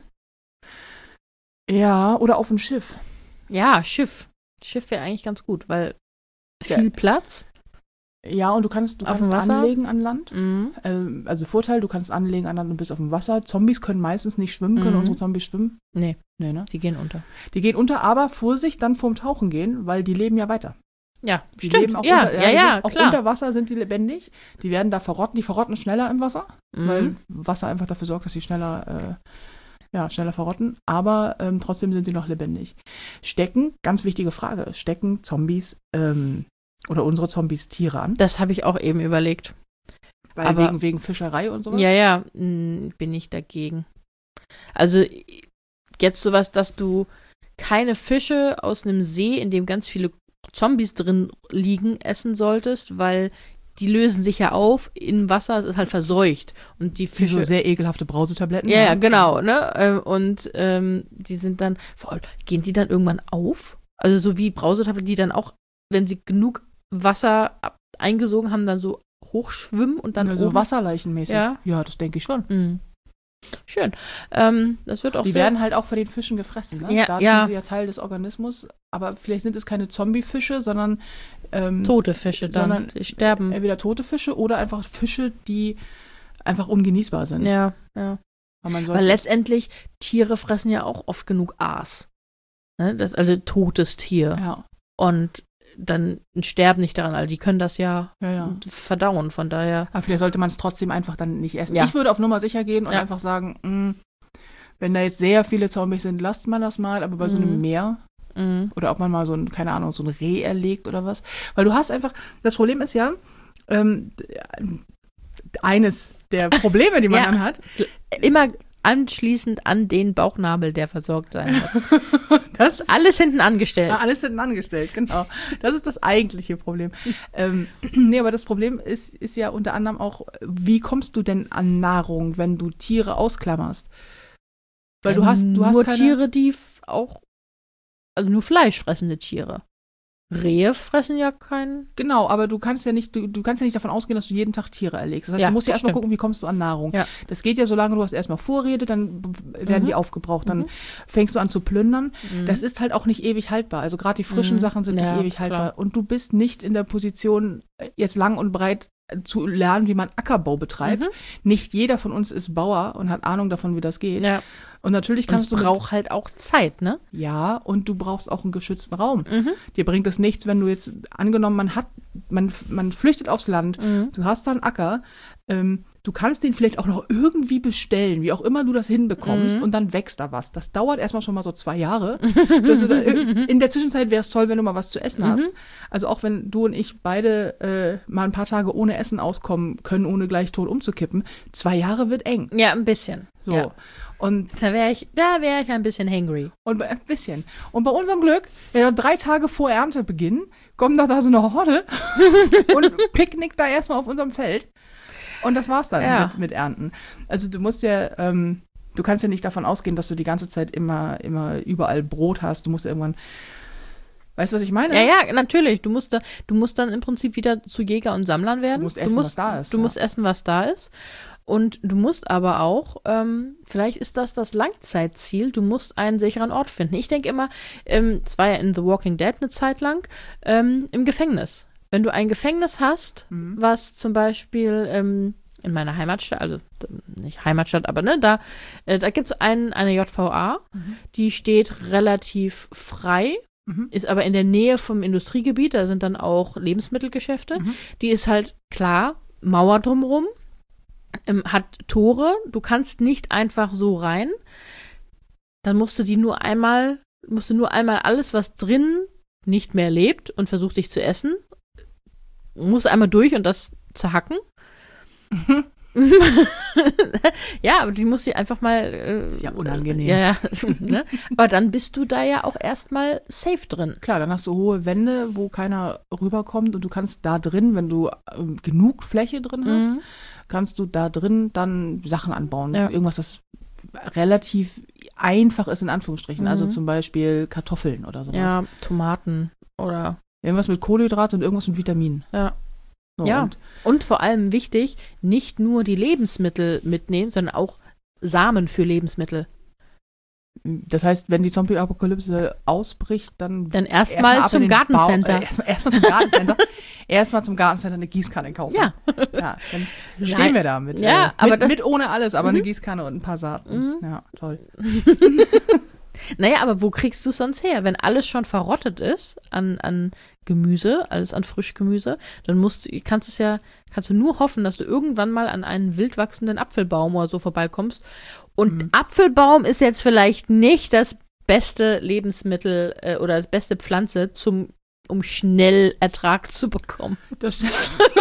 ja, oder auf ein Schiff. Ja, Schiff. Schiff wäre eigentlich ganz gut, weil Ja. viel Platz. Ja, und du kannst, du Auf kannst dem Wasser? anlegen an Land. Mhm. Ähm, also Vorteil, du kannst anlegen an Land und bist auf dem Wasser. Zombies können meistens nicht schwimmen. Können Mhm. unsere Zombies schwimmen? Nee. Nee, ne? Die gehen unter. Die gehen unter, aber Vorsicht, dann vorm Tauchen gehen, weil die leben ja weiter. Ja, Die stimmt. leben auch ja, unter, ja, die ja, sind, auch klar. unter Wasser sind die lebendig. Die werden da verrotten. Die verrotten schneller im Wasser, weil Mhm. Wasser einfach dafür sorgt, dass sie schneller, äh, ja, schneller verrotten. Aber ähm, trotzdem sind sie noch lebendig. Stecken, ganz wichtige Frage, stecken Zombies ähm, oder unsere Zombies Tiere an? Das habe ich auch eben überlegt. Weil aber- wegen, wegen Fischerei und sowas? Ja, ja, mh, bin ich dagegen. Also jetzt sowas, dass du keine Fische aus einem See, in dem ganz viele Zombies drin liegen, essen solltest, weil die lösen sich ja auf im Wasser, es ist halt verseucht. Und die Für so Fische. sehr ekelhafte Brausetabletten. Ja, ja, genau, ne? Ähm, Und ähm, die sind dann, vor allem, gehen die dann irgendwann auf? Also so wie Brausetabletten, die dann auch, wenn sie genug Wasser ab- eingesogen haben, dann so hochschwimmen und dann Dann so oben- wasserleichenmäßig. Ja. ja, das denke ich schon. Mhm. Schön. Ähm, das wird auch Die sehr. werden halt auch von den Fischen gefressen. Ne? Ja, da ja. sind sie ja Teil des Organismus. Aber vielleicht sind es keine Zombie-Fische, sondern ähm, tote Fische dann. sondern- Die sterben. entweder tote Fische oder einfach Fische, die einfach ungenießbar sind. Ja, ja. Weil, man sollte, Weil letztendlich, Tiere fressen ja auch oft genug Aas. Ne? Das ist also totes Tier. ja, Und dann sterben nicht daran. Also die können das ja, ja, ja. verdauen. Von daher. Aber vielleicht sollte man es trotzdem einfach dann nicht essen. Ja. Ich würde auf Nummer sicher gehen und Ja. einfach sagen, mh, wenn da jetzt sehr viele Zombies sind, lasst man das mal. Aber bei so einem Mhm. Meer Mhm. oder ob man mal so ein, keine Ahnung, so ein Reh erlegt oder was. Weil du hast einfach, das Problem ist ja, ähm, eines der Probleme, die man Ja. dann hat, Immer anschließend an den Bauchnabel, der versorgt sein muss. das ist Alles hinten angestellt. Ja, alles hinten angestellt, genau. Das ist das eigentliche Problem. ähm, nee, aber das Problem ist, ist ja unter anderem auch, wie kommst du denn an Nahrung, wenn du Tiere ausklammerst? Weil du hast, du hast nur keine, Tiere, die f- auch, also nur fleischfressende Tiere. Rehe fressen ja keinen. Genau, aber du kannst ja nicht, du, du kannst ja nicht davon ausgehen, dass du jeden Tag Tiere erlegst. Das heißt, Ja, du musst ja das erstmal stimmt. gucken, wie kommst du an Nahrung. Ja. Das geht ja, solange du hast erstmal Vorräte, dann b- werden Mhm. die aufgebraucht, dann Mhm. fängst du an zu plündern. Mhm. Das ist halt auch nicht ewig haltbar. Also gerade die frischen Mhm. Sachen sind Ja, nicht ewig klar. haltbar. Und du bist nicht in der Position, äh, jetzt lang und breit äh, zu lernen, wie man Ackerbau betreibt. Mhm. Nicht jeder von uns ist Bauer und hat Ahnung davon, wie das geht. Ja. Und natürlich Und kannst es du. braucht halt auch Zeit, ne? Ja, und du brauchst auch einen geschützten Raum. Mhm. Dir bringt es nichts, wenn du jetzt, angenommen, man hat, man, man flüchtet aufs Land, Mhm. du hast da einen Acker, ähm, du kannst den vielleicht auch noch irgendwie bestellen, wie auch immer du das hinbekommst, Mhm. und dann wächst da was. Das dauert erstmal schon mal so zwei Jahre. Dass du da, in der Zwischenzeit wäre es toll, wenn du mal was zu essen hast. Also auch wenn du und ich beide äh, mal ein paar Tage ohne Essen auskommen können, ohne gleich tot umzukippen, zwei Jahre wird eng. Ja, ein bisschen. So. Ja. Und Da wäre ich, da wäre ich ein bisschen hangry. Und bei- ein bisschen. Und bei unserem Glück, ja, drei Tage vor Erntebeginn, kommt da, da so eine Horde und picknickt da erstmal auf unserem Feld. Und das war's dann Ja. mit, mit Ernten. Also du musst ja, ähm, du kannst ja nicht davon ausgehen, dass du die ganze Zeit immer, immer überall Brot hast. Du musst irgendwann, weißt du, was ich meine? Ja, ja, natürlich. Du musst, da, du musst dann im Prinzip wieder zu Jäger und Sammlern werden. Du musst essen, was da ist, Du ja. musst essen, was da ist. Und du musst aber auch, ähm, vielleicht ist das das Langzeitziel, du musst einen sicheren Ort finden. Ich denke immer, ähm, es war ja in The Walking Dead eine Zeit lang, ähm, im Gefängnis. Wenn du ein Gefängnis hast, Mhm. was zum Beispiel ähm, in meiner Heimatstadt, also nicht Heimatstadt, aber ne, da, äh, da gibt es ein, eine J V A, Mhm. die steht relativ frei, Mhm. ist aber in der Nähe vom Industriegebiet, da sind dann auch Lebensmittelgeschäfte. Mhm. Die ist halt klar, Mauer drumrum, ähm, hat Tore, du kannst nicht einfach so rein. Dann musst du die nur einmal, musst du nur einmal alles, was drin nicht mehr lebt und versucht dich zu essen, musst einmal durch und das zerhacken. Ja, aber die musst du einfach mal. Äh, Ist ja unangenehm. Ja, ja. Ne? Aber dann bist du da ja auch erstmal safe drin. Klar, dann hast du hohe Wände, wo keiner rüberkommt, und du kannst da drin, wenn du ähm, genug Fläche drin hast, Mhm. kannst du da drin dann Sachen anbauen. Ja. Irgendwas, das relativ einfach ist, in Anführungsstrichen. Mhm. Also zum Beispiel Kartoffeln oder sowas. Ja, Tomaten oder. Irgendwas mit Kohlenhydrate und irgendwas mit Vitaminen. Ja. So, Ja. Und Und vor allem wichtig, nicht nur die Lebensmittel mitnehmen, sondern auch Samen für Lebensmittel. das heißt, wenn die Zombie-Apokalypse ausbricht, dann Dann erstmal ab in zum den Gartencenter. Bau- äh, Erstmal erstmal zum Gartencenter. Erstmal zum Gartencenter eine Gießkanne kaufen. Ja. Ja, dann Nein. stehen wir da mit. Ja, äh, aber mit, das- mit ohne alles, aber Mhm. eine Gießkanne und ein paar Saaten. Mhm. Ja, toll. Naja, aber wo kriegst du es sonst her? Wenn alles schon verrottet ist an, an Gemüse, alles an Frischgemüse, dann musst du, kannst es ja, kannst du nur hoffen, dass du irgendwann mal an einen wild wachsenden Apfelbaum oder so vorbeikommst. Und Mhm. Apfelbaum ist jetzt vielleicht nicht das beste Lebensmittel äh, oder das beste Pflanze zum, um schnell Ertrag zu bekommen. Das stimmt.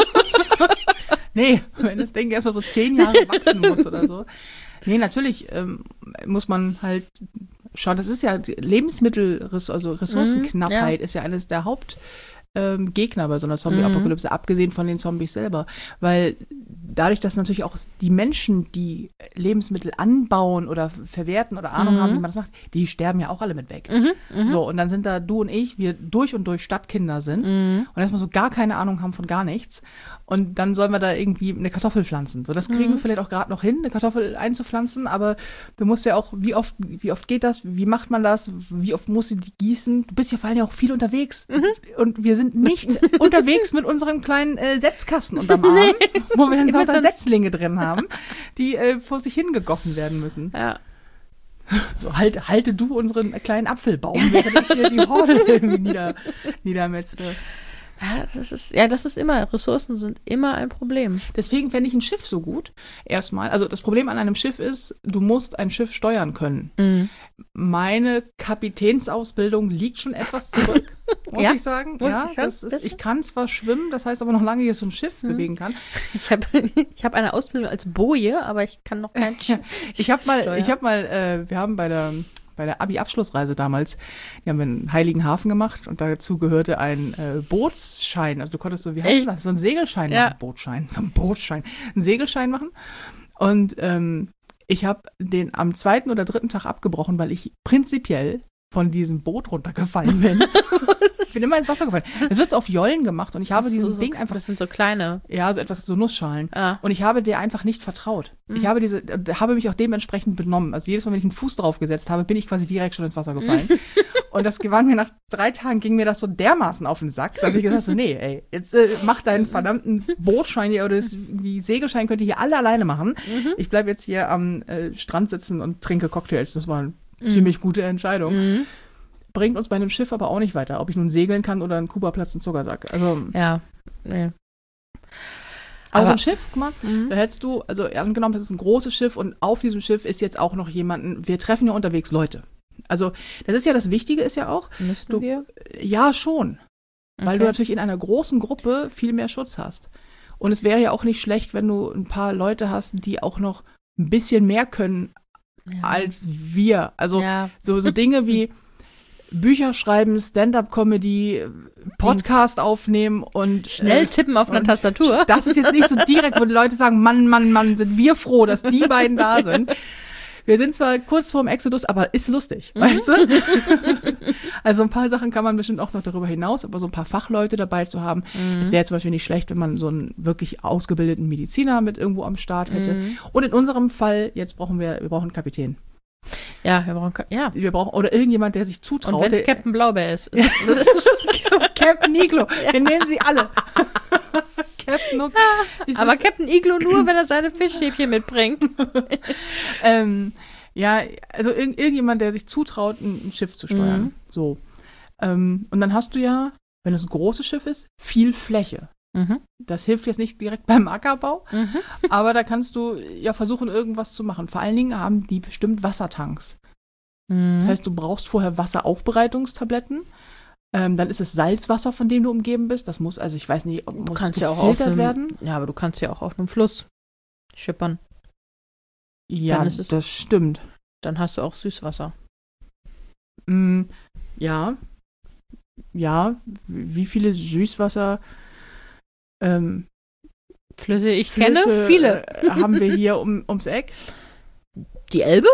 Nee, wenn das Ding erstmal so zehn Jahre wachsen muss oder so. Nee, natürlich ähm, muss man halt schauen, das ist ja die Lebensmittel, also Ressourcenknappheit ist ja eines der Hauptgegner ähm, Gegner bei so einer Zombie-Apokalypse, abgesehen von den Zombies selber. Weil dadurch, dass natürlich auch die Menschen, die Lebensmittel anbauen oder verwerten oder Ahnung Mhm. haben, wie man das macht, die sterben ja auch alle mit weg. Mhm, mhm. So, und dann sind da du und ich, wir durch und durch Stadtkinder sind Mhm. und erstmal so gar keine Ahnung haben von gar nichts. Und dann sollen wir da irgendwie eine Kartoffel pflanzen. So, das kriegen wir vielleicht auch gerade noch hin, eine Kartoffel einzupflanzen, aber du musst ja auch, wie oft, wie oft geht das? Wie macht man das? Wie oft musst du die gießen? Du bist ja vor allem ja auch viel unterwegs. Und wir sind nicht unterwegs mit unserem kleinen äh, Setzkasten unterm Arm, wo wir dann Mit lauter so- Setzlinge drin haben, die äh, vor sich hingegossen werden müssen. Ja. So, halt, halte du unseren kleinen Apfelbaum, während ich hier die Horde irgendwie nieder, niedermetzle. Ja, das ist, ja, das ist immer, Ressourcen sind immer ein Problem. Deswegen fände ich ein Schiff so gut. Erstmal, also das Problem an einem Schiff ist, du musst ein Schiff steuern können. Mhm. Meine Kapitänsausbildung liegt schon etwas zurück, muss Ja. ich sagen. Ja, Ja, schon, das ist, bisschen. ich kann zwar schwimmen, das heißt aber noch lange, dass ich so ein Schiff bewegen kann. Ich habe ich hab eine Ausbildung als Boje, aber ich kann noch kein Sch- Ich habe mal, Steuer. ich habe mal, äh, wir haben bei der bei der Abi-Abschlussreise damals, die haben wir in Heiligenhafen gemacht und dazu gehörte ein äh, Bootsschein. Also du konntest so, wie heißt Echt? das? So einen Segelschein Ja. machen. Bootschein, so ein Bootschein. Einen Segelschein machen. Und ähm, ich habe den am zweiten oder dritten Tag abgebrochen, weil ich prinzipiell von diesem Boot runtergefallen bin. Ich bin immer ins Wasser gefallen. Es wird so auf Jollen gemacht und ich habe Das ist dieses so, Ding einfach, Das sind so kleine. ja, so etwas, so Nussschalen. Ah. Und ich habe der einfach nicht vertraut. Ich Mhm. habe diese, habe mich auch dementsprechend benommen. Also jedes Mal, wenn ich einen Fuß drauf gesetzt habe, bin ich quasi direkt schon ins Wasser gefallen. Und das waren mir nach drei Tagen, ging mir das so dermaßen auf den Sack, dass ich gesagt habe, so, nee, ey, jetzt äh, mach deinen verdammten Bootschein hier oder das, wie Segelschein könnt ihr hier alle alleine machen. Mhm. Ich bleibe jetzt hier am äh, Strand sitzen und trinke Cocktails. Das war eine mhm. ziemlich gute Entscheidung. Mhm. Bringt uns bei einem Schiff aber auch nicht weiter, ob ich nun segeln kann oder einen Kuba-Platz einen Zuckersack. Also, ja, nee. Aber so ein Schiff, guck mal, mhm. da hättest du, also angenommen, das ist ein großes Schiff und auf diesem Schiff ist jetzt auch noch jemanden, wir treffen ja unterwegs Leute. Also das ist ja das Wichtige ist ja auch. Müssen du, wir? Ja, schon. Okay. Weil du natürlich in einer großen Gruppe viel mehr Schutz hast. Und es wäre ja auch nicht schlecht, wenn du ein paar Leute hast, die auch noch ein bisschen mehr können ja. als wir. Also ja. so, so Dinge wie Bücher schreiben, Stand-up-Comedy, Podcast aufnehmen und schnell tippen auf einer Tastatur. Das ist jetzt nicht so direkt, wo die Leute sagen, Mann, Mann, Mann, sind wir froh, dass die beiden da sind. Wir sind zwar kurz vorm Exodus, aber ist lustig, mhm. weißt du? Also ein paar Sachen kann man bestimmt auch noch darüber hinaus, aber so ein paar Fachleute dabei zu haben. Mhm. Es wäre zum Beispiel nicht schlecht, wenn man so einen wirklich ausgebildeten Mediziner mit irgendwo am Start hätte. Mhm. Und in unserem Fall, jetzt brauchen wir, wir brauchen einen Kapitän. Ja, wir brauchen, ja. Wir brauchen, oder irgendjemand, der sich zutraut. Und wenn es Captain Blaubeer ist. Ja. Das ist Captain Iglo. Wir nehmen sie alle. Captain Iglo. Aber Captain Iglo nur, wenn er seine Fischstäbchen mitbringt. ähm, ja, also ir- irgendjemand, der sich zutraut, ein, ein Schiff zu steuern. Mhm. So. Ähm, und dann hast du ja, wenn es ein großes Schiff ist, viel Fläche. Mhm. Das hilft jetzt nicht direkt beim Ackerbau, mhm. aber da kannst du ja versuchen, irgendwas zu machen. Vor allen Dingen haben die bestimmt Wassertanks. Mhm. Das heißt, du brauchst vorher Wasseraufbereitungstabletten. Ähm, dann ist es Salzwasser, von dem du umgeben bist. Das muss, also ich weiß nicht, muss du kannst gefiltert ja auch auf einem, werden. Ja, aber du kannst ja auch auf einem Fluss schippern. Ja, dann ist es, das stimmt. Dann hast du auch Süßwasser. Mm, ja. Ja, wie viele Süßwasser Ähm, Flüsse, ich Flüsse, kenne viele. Äh, haben wir hier um, ums Eck. Die Elbe?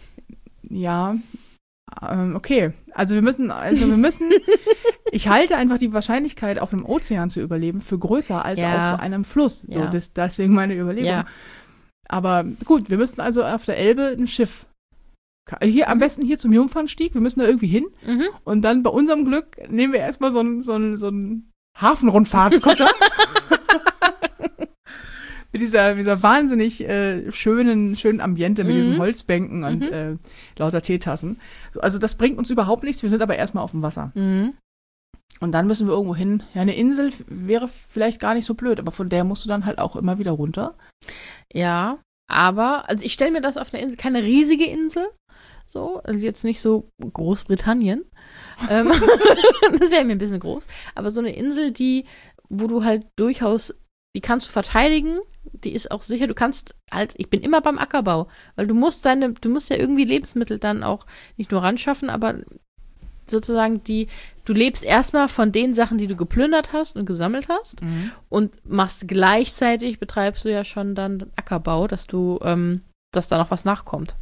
Ja, ähm, okay. Also wir müssen, also wir müssen, ich halte einfach die Wahrscheinlichkeit, auf einem Ozean zu überleben, für größer als ja. auf einem Fluss. So, ja. das, deswegen meine Überlegung. Ja. Aber gut, wir müssten also auf der Elbe ein Schiff. Hier, mhm. am besten hier zum Jungfernstieg, wir müssen da irgendwie hin. Mhm. Und dann bei unserem Glück nehmen wir erstmal so einen so einen, so einen Hafenrundfahrtskutter. Mit dieser, dieser wahnsinnig äh, schönen, schönen Ambiente, mit mhm. diesen Holzbänken und mhm. äh, lauter Teetassen. Also das bringt uns überhaupt nichts, wir sind aber erstmal auf dem Wasser. Mhm. Und dann müssen wir irgendwo hin. Ja, eine Insel wäre vielleicht gar nicht so blöd, aber von der musst du dann halt auch immer wieder runter. Ja, aber, also ich stelle mir das auf einer Insel, keine riesige Insel, so, also jetzt nicht so Großbritannien. ähm, das wäre mir ein bisschen groß. Aber so eine Insel, die, wo du halt durchaus, die kannst du verteidigen, die ist auch sicher, du kannst halt, ich bin immer beim Ackerbau, weil du musst deine, du musst ja irgendwie Lebensmittel dann auch nicht nur ranschaffen, aber sozusagen die, du lebst erstmal von den Sachen, die du geplündert hast und gesammelt hast mhm. und machst gleichzeitig, betreibst du ja schon dann Ackerbau, dass du, ähm, dass da noch was nachkommt.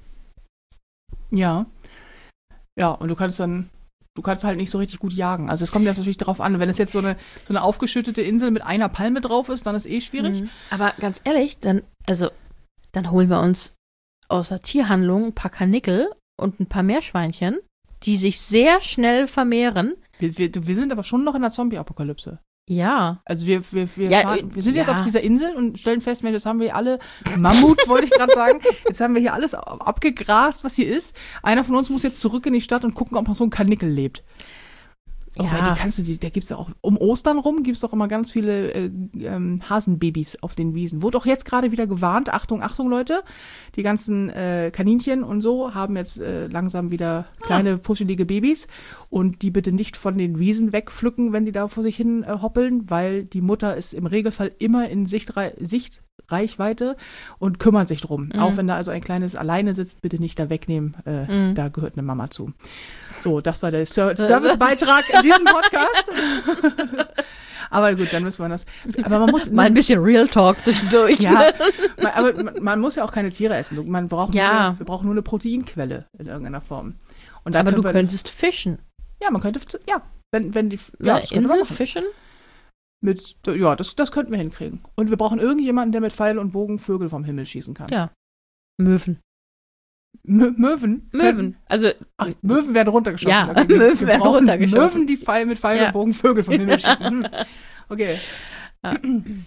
Ja. Ja, und du kannst dann, du kannst halt nicht so richtig gut jagen. Also es kommt jetzt natürlich darauf an, wenn es jetzt so eine, so eine aufgeschüttete Insel mit einer Palme drauf ist, dann ist eh schwierig. Mhm. Aber ganz ehrlich, dann, also, dann holen wir uns aus der Tierhandlung ein paar Karnickel und ein paar Meerschweinchen, die sich sehr schnell vermehren. Wir, wir, wir sind aber schon noch in der Zombie-Apokalypse. Ja. Also wir, wir, wir, ja, fahren, wir sind ja. jetzt auf dieser Insel und stellen fest, Mensch, jetzt haben wir alle Mammuts, wollte ich gerade sagen. Jetzt haben wir hier alles abgegrast, was hier ist. Einer von uns muss jetzt zurück in die Stadt und gucken, ob noch so ein Karnickel lebt. Oh, ja. Die kannst du, die, da gibt's auch, um Ostern rum gibt's doch immer ganz viele äh, ähm, Hasenbabys auf den Wiesen. Wurde auch jetzt gerade wieder gewarnt, Achtung, Achtung, Leute, die ganzen äh, Kaninchen und so haben jetzt äh, langsam wieder kleine, ah. puschelige Babys und die bitte nicht von den Wiesen wegpflücken, wenn die da vor sich hin äh, hoppeln, weil die Mutter ist im Regelfall immer in Sichtre- Sichtreichweite und kümmert sich drum. Mhm. Auch wenn da also ein kleines alleine sitzt, bitte nicht da wegnehmen, äh, mhm. da gehört eine Mama zu. So, das war der Ser- Servicebeitrag in diesem Podcast. Aber gut, dann müssen wir das. Aber man muss mal ein bisschen Real Talk zwischendurch. Ja, man, aber man, man muss ja auch keine Tiere essen. Man braucht ja. nur, wir brauchen nur eine Proteinquelle in irgendeiner Form. Und aber du wir, könntest fischen. Ja, man könnte, ja, wenn, wenn die ja, ja Insel fischen. Mit, ja, das, das könnten wir hinkriegen. Und wir brauchen irgendjemanden, der mit Pfeil und Bogen Vögel vom Himmel schießen kann. Ja. Möwen. Mö- Möwen. Möwen. Können, Also, ach, Möwen werden runtergeschossen. Ja, Okay, wir- Möwen wir werden brauchen runtergeschossen. Möwen, die Pfeil mit Pfeil Ja. und Bogen Vögel vom Himmel schießen. Hm. Okay. Ja.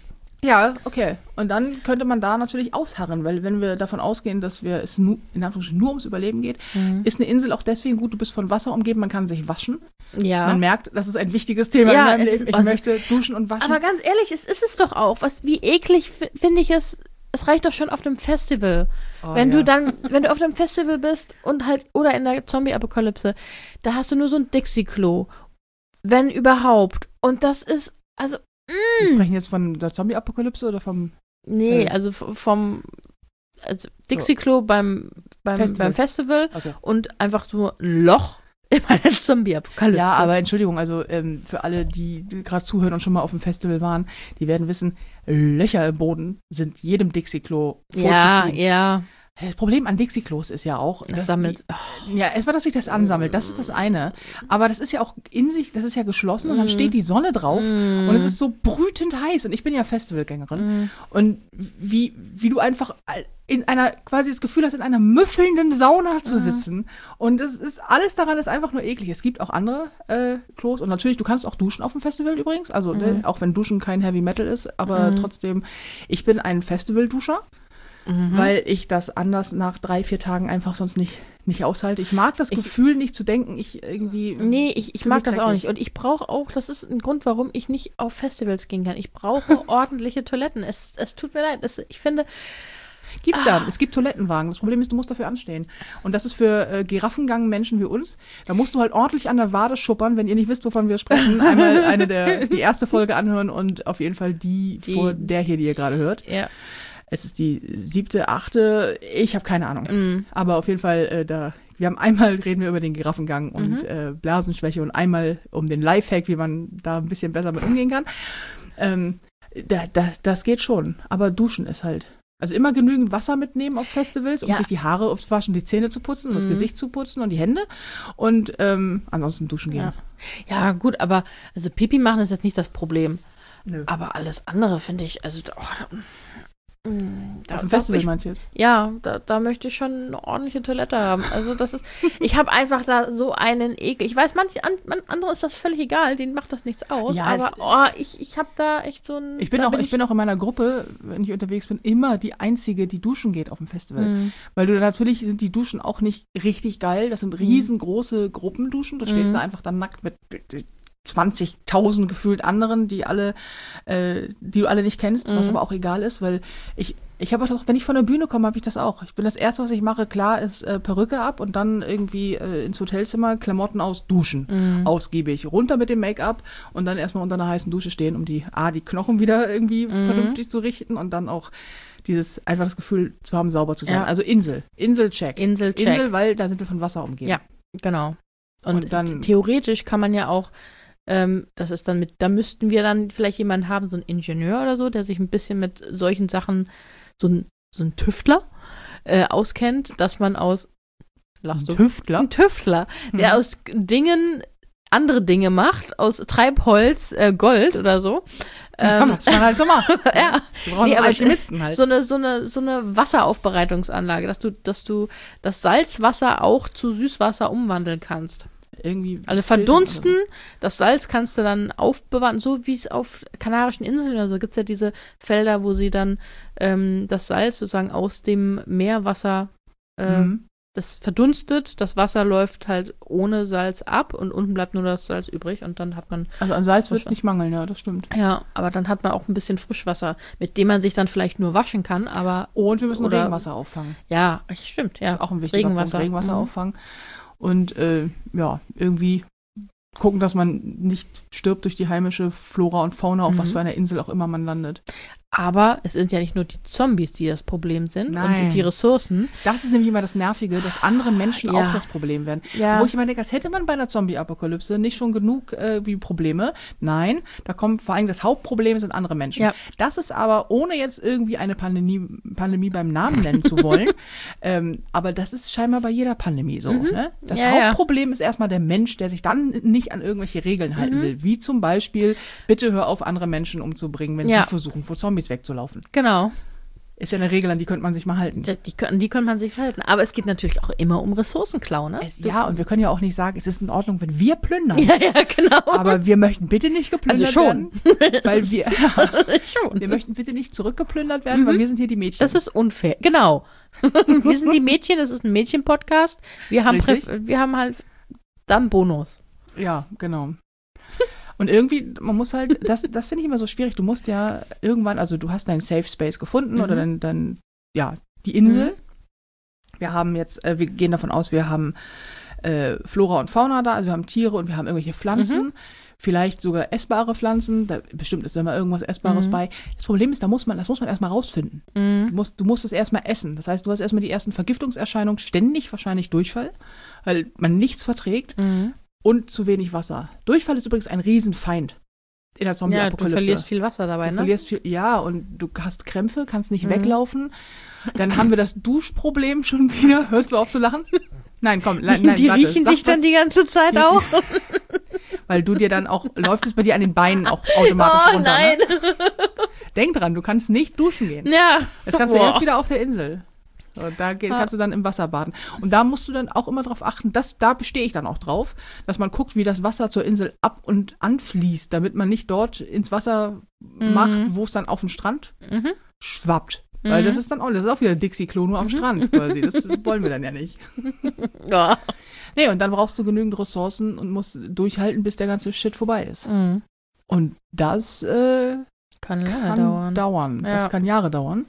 Ja, okay. Und dann könnte man da natürlich ausharren, weil wenn wir davon ausgehen, dass wir es nur, in Anführungsstrichen nur ums Überleben geht, Mhm. ist eine Insel auch deswegen gut, du bist von Wasser umgeben, man kann sich waschen. ja. Man merkt, das ist ein wichtiges Thema Ja, in meinem es Leben. ist- Ich also- möchte duschen und waschen. Aber ganz ehrlich, es ist es doch auch. Was, wie eklig fi- finde ich es. Es reicht doch schon auf dem Festival. Oh, wenn ja. du dann, wenn du auf dem Festival bist und halt, oder in der Zombie-Apokalypse, da hast du nur so ein Dixie-Klo. Wenn überhaupt. Und das ist, also, Wir sprechen jetzt von der Zombie-Apokalypse oder vom nee, Äh. also v- vom, also Dixie-Klo beim, beim, Festival. beim Festival Okay. und einfach nur ein Loch in meiner Zombie-Apokalypse. Ja, aber Entschuldigung, also ähm, für alle, die, die gerade zuhören und schon mal auf dem Festival waren, die werden wissen, Löcher im Boden sind jedem Dixie-Klo ja, vorzuziehen. ja, Das Problem an Dixie-Klos ist ja auch, das dass sammelt. die, ja, erstmal, dass sich das ansammelt, das ist das eine. Aber das ist ja auch in sich, das ist ja geschlossen und dann steht die Sonne drauf und es ist so brütend heiß und ich bin ja Festivalgängerin und wie, wie du einfach in einer, quasi das Gefühl hast, in einer müffelnden Sauna zu sitzen und es ist, alles daran ist einfach nur eklig. Es gibt auch andere äh, Klos und natürlich, du kannst auch duschen auf dem Festival übrigens, also ne, auch wenn Duschen kein Heavy Metal ist, aber trotzdem, ich bin ein Festival-Duscher. Mhm. Weil ich das anders nach drei, vier Tagen einfach sonst nicht, nicht aushalte. Ich mag das Ich- Gefühl nicht zu denken, ich irgendwie. Nee, ich, ich fühl mich mag das auch dreckig. nicht. Und ich brauche auch, das ist ein Grund, warum ich nicht auf Festivals gehen kann. Ich brauche ordentliche Toiletten. Es, es tut mir leid. Es, ich finde, Gibt's da. Es gibt Toilettenwagen. Das Problem ist, du musst dafür anstehen. Und das ist für äh, Giraffengang-Menschen wie uns. Da musst du halt ordentlich an der Wade schuppern, wenn ihr nicht wisst, wovon wir sprechen. Einmal eine der, die erste Folge anhören und auf jeden Fall die, Die- vor der hier, die ihr gerade hört. ja. Es ist die siebte, achte, ich habe keine Ahnung. Mm. Aber auf jeden Fall, äh, da, wir haben einmal reden wir über den Giraffengang und äh, Blasenschwäche und einmal um den Lifehack, wie man da ein bisschen besser mit umgehen kann. Ähm, da, das, das geht schon. Aber duschen ist halt. Also immer genügend Wasser mitnehmen auf Festivals, um Ja. sich die Haare aufzuwaschen, die Zähne zu putzen und das Gesicht zu putzen und die Hände. Und ähm, ansonsten duschen gehen. Ja. Ja, gut, aber also Pipi machen ist jetzt nicht das Problem. Nö. Aber alles andere finde ich, also oh, da, mm, da, Auf dem da- Festival ich, meinst du jetzt? ja, da, da möchte ich schon eine ordentliche Toilette haben. Also das ist, ich habe einfach da so einen Ekel. Ich weiß, manche an, man, andere ist das völlig egal, denen macht das nichts aus. Ja, aber oh, ich, ich habe da echt so ein. Ich bin, da auch, ich bin auch in meiner Gruppe, wenn ich unterwegs bin, immer die Einzige, die duschen geht auf dem Festival. Mhm. Weil du natürlich sind die Duschen auch nicht richtig geil. Das sind riesengroße Gruppenduschen. Du stehst Mhm. da einfach dann nackt mit zwanzigtausend gefühlt anderen, die alle, äh, die du alle nicht kennst, was Mhm. aber auch egal ist, weil ich, ich habe auch, wenn ich von der Bühne komme, habe ich das auch. Ich bin das Erste, was ich mache, klar, ist äh, Perücke ab und dann irgendwie äh, ins Hotelzimmer, Klamotten aus, duschen. Mhm. Ausgiebig. Runter mit dem Make-up und dann erstmal unter einer heißen Dusche stehen, um die, A, die Knochen wieder irgendwie Mhm. vernünftig zu richten und dann auch dieses, einfach das Gefühl zu haben, sauber zu sein. Ja. Also Insel. Inselcheck. Inselcheck. Insel, weil da sind wir von Wasser umgeben. Ja. Genau. Und, Und dann- theoretisch kann man ja auch, ähm, das ist dann mit, da müssten wir dann vielleicht jemanden haben, so einen Ingenieur oder so, der sich ein bisschen mit solchen Sachen, so ein, so ein Tüftler äh, auskennt, dass man aus, lachst du? Tüftler. Ein Tüftler, der Mhm. aus Dingen andere Dinge macht, aus Treibholz äh, Gold oder so. Ja, Ähm, was man halt so macht. ja, Wir brauchen Nee, so aber Alchemisten halt. so eine, so eine, so eine Wasseraufbereitungsanlage, dass du, dass du das Salzwasser auch zu Süßwasser umwandeln kannst. Irgendwie Also Filtern verdunsten, oder das Salz kannst du dann aufbewahren, so wie es auf Kanarischen Inseln oder so gibt es ja diese Felder, wo sie dann ähm, das Salz sozusagen aus dem Meerwasser, so. äh, Mhm. das verdunstet, das Wasser läuft halt ohne Salz ab und unten bleibt nur das Salz übrig und dann hat man, Also an Salz wird es Frischwasser. nicht mangeln, ja, das stimmt. ja, aber dann hat man auch ein bisschen Frischwasser, mit dem man sich dann vielleicht nur waschen kann, aber Und wir müssen Oder- Regenwasser auffangen. ja, stimmt, ja. Das ist auch ein wichtiger Regenwasser. Punkt. Regenwasser Mhm. auffangen. Und äh, ja, irgendwie gucken, dass man nicht stirbt durch die heimische Flora und Fauna, auf Mhm. was für einer Insel auch immer man landet. Aber es sind ja nicht nur die Zombies, die das Problem sind und Nein. die, die Ressourcen. Das ist nämlich immer das Nervige, dass andere Menschen Ja. auch das Problem werden. Ja. Wo ich immer denke, als hätte man bei einer Zombie-Apokalypse nicht schon genug äh, wie Probleme. Nein, da kommt vor allem das Hauptproblem sind andere Menschen. Ja. Das ist aber, ohne jetzt irgendwie eine Pandemie, Pandemie beim Namen nennen zu wollen, ähm, aber das ist scheinbar bei jeder Pandemie so. Ne? Das Mhm. Ja, ja. Hauptproblem ist erstmal der Mensch, der sich dann nicht an irgendwelche Regeln halten Mhm. will. Wie zum Beispiel, bitte hör auf, andere Menschen umzubringen, wenn Ja. die versuchen, vor Zombies wegzulaufen. Genau. Ist ja eine Regel, an die könnte man sich mal halten. Die, die, an die könnte man sich halten. Aber es geht natürlich auch immer um Ressourcenklau, ne? Es, ja, und wir können ja auch nicht sagen, es ist in Ordnung, wenn wir plündern. Ja, ja, genau. Aber wir möchten bitte nicht geplündert also schon. werden. Weil wir, ja, schon. wir möchten bitte nicht zurückgeplündert werden, mhm. weil wir sind hier die Mädchen. Das ist unfair. Genau. Wir sind die Mädchen, das ist ein Mädchen-Podcast. Wir haben, Präf- wir haben halt dann Bonus. Ja, genau. Und irgendwie, man muss halt, das, das finde ich immer so schwierig, du musst ja irgendwann, also du hast deinen Safe Space gefunden mhm. oder dann, dann, ja, die Insel. Mhm. Wir haben jetzt, äh, wir gehen davon aus, wir haben äh, Flora und Fauna da, also wir haben Tiere und wir haben irgendwelche Pflanzen, mhm. vielleicht sogar essbare Pflanzen, da bestimmt ist da immer irgendwas Essbares mhm. bei. Das Problem ist, da muss man, das muss man erstmal rausfinden. Mhm. Du musst, du musst es erstmal essen. Das heißt, du hast erstmal die ersten Vergiftungserscheinungen, ständig wahrscheinlich Durchfall, weil man nichts verträgt. Mhm. Und zu wenig Wasser. Durchfall ist übrigens ein Riesenfeind in der Zombie-Apokalypse. Ja, du verlierst viel Wasser dabei, du ne? Verlierst viel, ja, und du hast Krämpfe, kannst nicht mhm. weglaufen. Dann haben wir das Duschproblem schon wieder. Hörst du auf zu lachen? Nein, komm, nein, nein, Die warte, riechen dich dann die ganze Zeit die, auch? Weil du dir dann auch, läuft es bei dir an den Beinen auch automatisch oh, runter, nein. Ne? Denk dran, du kannst nicht duschen gehen. Ja. Das kannst Boah. du erst wieder auf der Insel. Da kannst du dann im Wasser baden. Und da musst du dann auch immer drauf achten, dass, da bestehe ich dann auch drauf, dass man guckt, wie das Wasser zur Insel ab- und anfließt, damit man nicht dort ins Wasser mhm. macht, wo es dann auf den Strand mhm. schwappt. Mhm. Weil das ist dann auch, das ist auch wieder Dixie-Klo nur am mhm. Strand quasi. Das wollen wir dann ja nicht. Ja. Nee, und dann brauchst du genügend Ressourcen und musst durchhalten, bis der ganze Shit vorbei ist. Mhm. Und das äh, kann, kann dauern. dauern. Ja. Das kann Jahre dauern.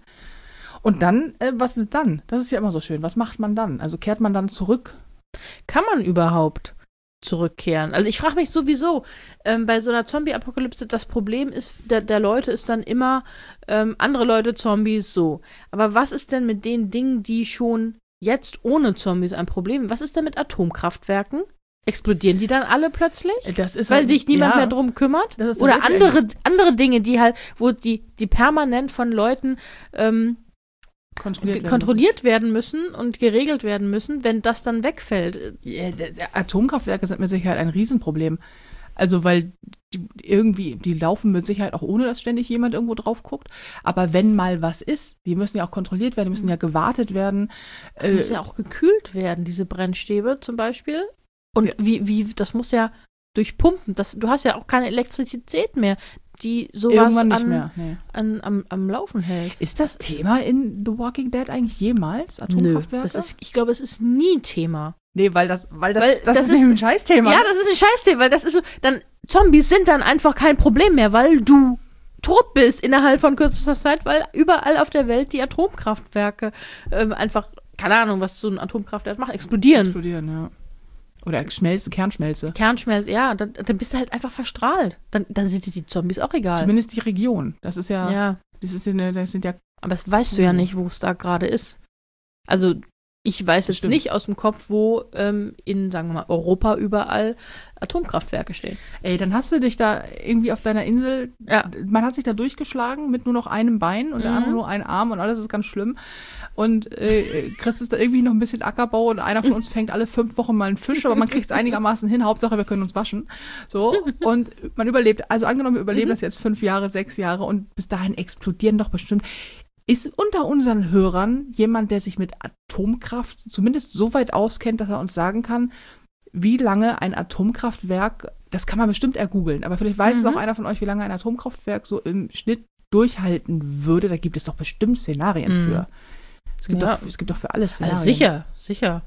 Und dann, äh, was ist dann? Das ist ja immer so schön. Was macht man dann? Also kehrt man dann zurück? Kann man überhaupt zurückkehren? Also ich frage mich sowieso, ähm, bei so einer Zombie-Apokalypse, das Problem ist, der, der Leute ist dann immer ähm, andere Leute Zombies, so. Aber was ist denn mit den Dingen, die schon jetzt ohne Zombies ein Problem? Was ist denn mit Atomkraftwerken? Explodieren die dann alle plötzlich? Das ist weil halt, sich niemand ja, mehr drum kümmert? Das ist Oder andere, andere Dinge, die halt, wo die, die permanent von Leuten ähm, kontrolliert, kontrolliert werden müssen und geregelt werden müssen, wenn das dann wegfällt. Ja, Atomkraftwerke sind mit Sicherheit ein Riesenproblem. Also, weil die irgendwie, die laufen mit Sicherheit auch ohne, dass ständig jemand irgendwo drauf guckt. Aber wenn mal was ist, die müssen ja auch kontrolliert werden, die müssen ja gewartet werden. Das äh, muss ja auch gekühlt werden, diese Brennstäbe zum Beispiel. Und ja. wie, wie, das muss ja durchpumpen. Das, du hast ja auch keine Elektrizität mehr, die sowas Irgendwann nicht an, mehr, nee. an, am, am Laufen hält. Ist das Thema in The Walking Dead eigentlich jemals, Atomkraftwerke? Nö, das ist, ich glaube, es ist nie Thema. Nee, weil das, weil das, weil das, das ist, ist ein Scheißthema. Ja, das ist ein Scheißthema, weil das ist so, dann, Zombies sind dann einfach kein Problem mehr, weil du tot bist innerhalb von kürzester Zeit, weil überall auf der Welt die Atomkraftwerke ähm, einfach, keine Ahnung, was so ein Atomkraftwerk macht, explodieren. Explodieren, ja. Oder Schmelze, Kernschmelze. Kernschmelze, ja, dann, dann bist du halt einfach verstrahlt. Dann, dann sind dir die Zombies auch egal. Zumindest die Region. Das ist ja, ja. das ist ja, das sind ja. Aber das weißt du ja nicht, wo es da gerade ist. Also ich weiß jetzt Stimmt. nicht aus dem Kopf, wo ähm, in, sagen wir mal, Europa überall Atomkraftwerke stehen. Ey, dann hast du dich da irgendwie auf deiner Insel, ja. man hat sich da durchgeschlagen mit nur noch einem Bein und mhm. der andere nur einen Arm und alles ist ganz schlimm. Und äh, kriegst es da irgendwie noch ein bisschen Ackerbau und einer von uns fängt alle fünf Wochen mal einen Fisch, aber man kriegt es einigermaßen hin, Hauptsache wir können uns waschen. So, und man überlebt, also angenommen, wir überleben mhm. das jetzt fünf Jahre, sechs Jahre und bis dahin explodieren doch bestimmt. Ist unter unseren Hörern jemand, der sich mit Atomkraft zumindest so weit auskennt, dass er uns sagen kann, wie lange ein Atomkraftwerk, das kann man bestimmt ergoogeln, aber vielleicht weiß mhm. es auch einer von euch, wie lange ein Atomkraftwerk so im Schnitt durchhalten würde. Da gibt es doch bestimmt Szenarien mhm. für. Es gibt, ja. doch, es gibt doch für alles Szenarien. Also sicher, sicher.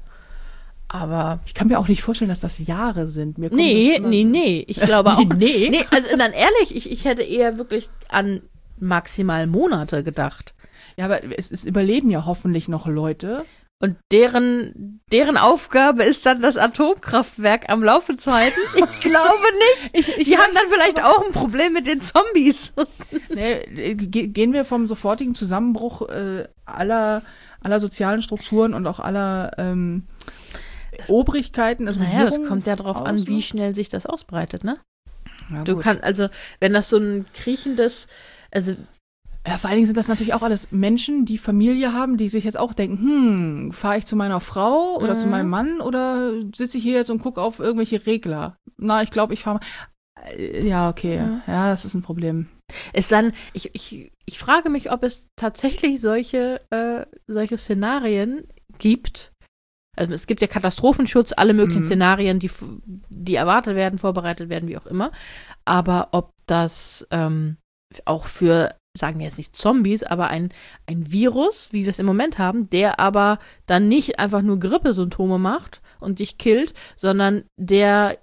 Aber ich kann mir auch nicht vorstellen, dass das Jahre sind. Mir nee, das nee, nee. Ich glaube auch. nee, nee. nee. Also dann ehrlich, ich, ich hätte eher wirklich an maximal Monate gedacht. Ja, aber es, es überleben ja hoffentlich noch Leute. Und deren, deren Aufgabe ist dann, das Atomkraftwerk am Laufen zu halten? Ich glaube nicht. Ich, ich Die haben dann vielleicht auch ein Problem mit den Zombies. Nee, ge- gehen wir vom sofortigen Zusammenbruch äh, aller, aller sozialen Strukturen und auch aller ähm, das, Obrigkeiten. Also naja, das kommt ja drauf aus, an, wie schnell sich das ausbreitet, ne? Ja, du kannst, also, wenn das so ein kriechendes, also ja, vor allen Dingen sind das natürlich auch alles Menschen, die Familie haben, die sich jetzt auch denken, hm, fahre ich zu meiner Frau oder mhm. zu meinem Mann oder sitze ich hier jetzt und gucke auf irgendwelche Regler? Na, ich glaube, ich fahre mal. Ja, okay. Mhm. Ja, das ist ein Problem. Es dann, ich, ich, ich frage mich, ob es tatsächlich solche, äh, solche Szenarien gibt. Also es gibt ja Katastrophenschutz, alle möglichen Mhm. Szenarien, die, die erwartet werden, vorbereitet werden, wie auch immer. Aber ob das ähm, auch für, sagen wir jetzt nicht Zombies, aber ein, ein Virus, wie wir es im Moment haben, der aber dann nicht einfach nur Grippesymptome macht und dich killt, sondern der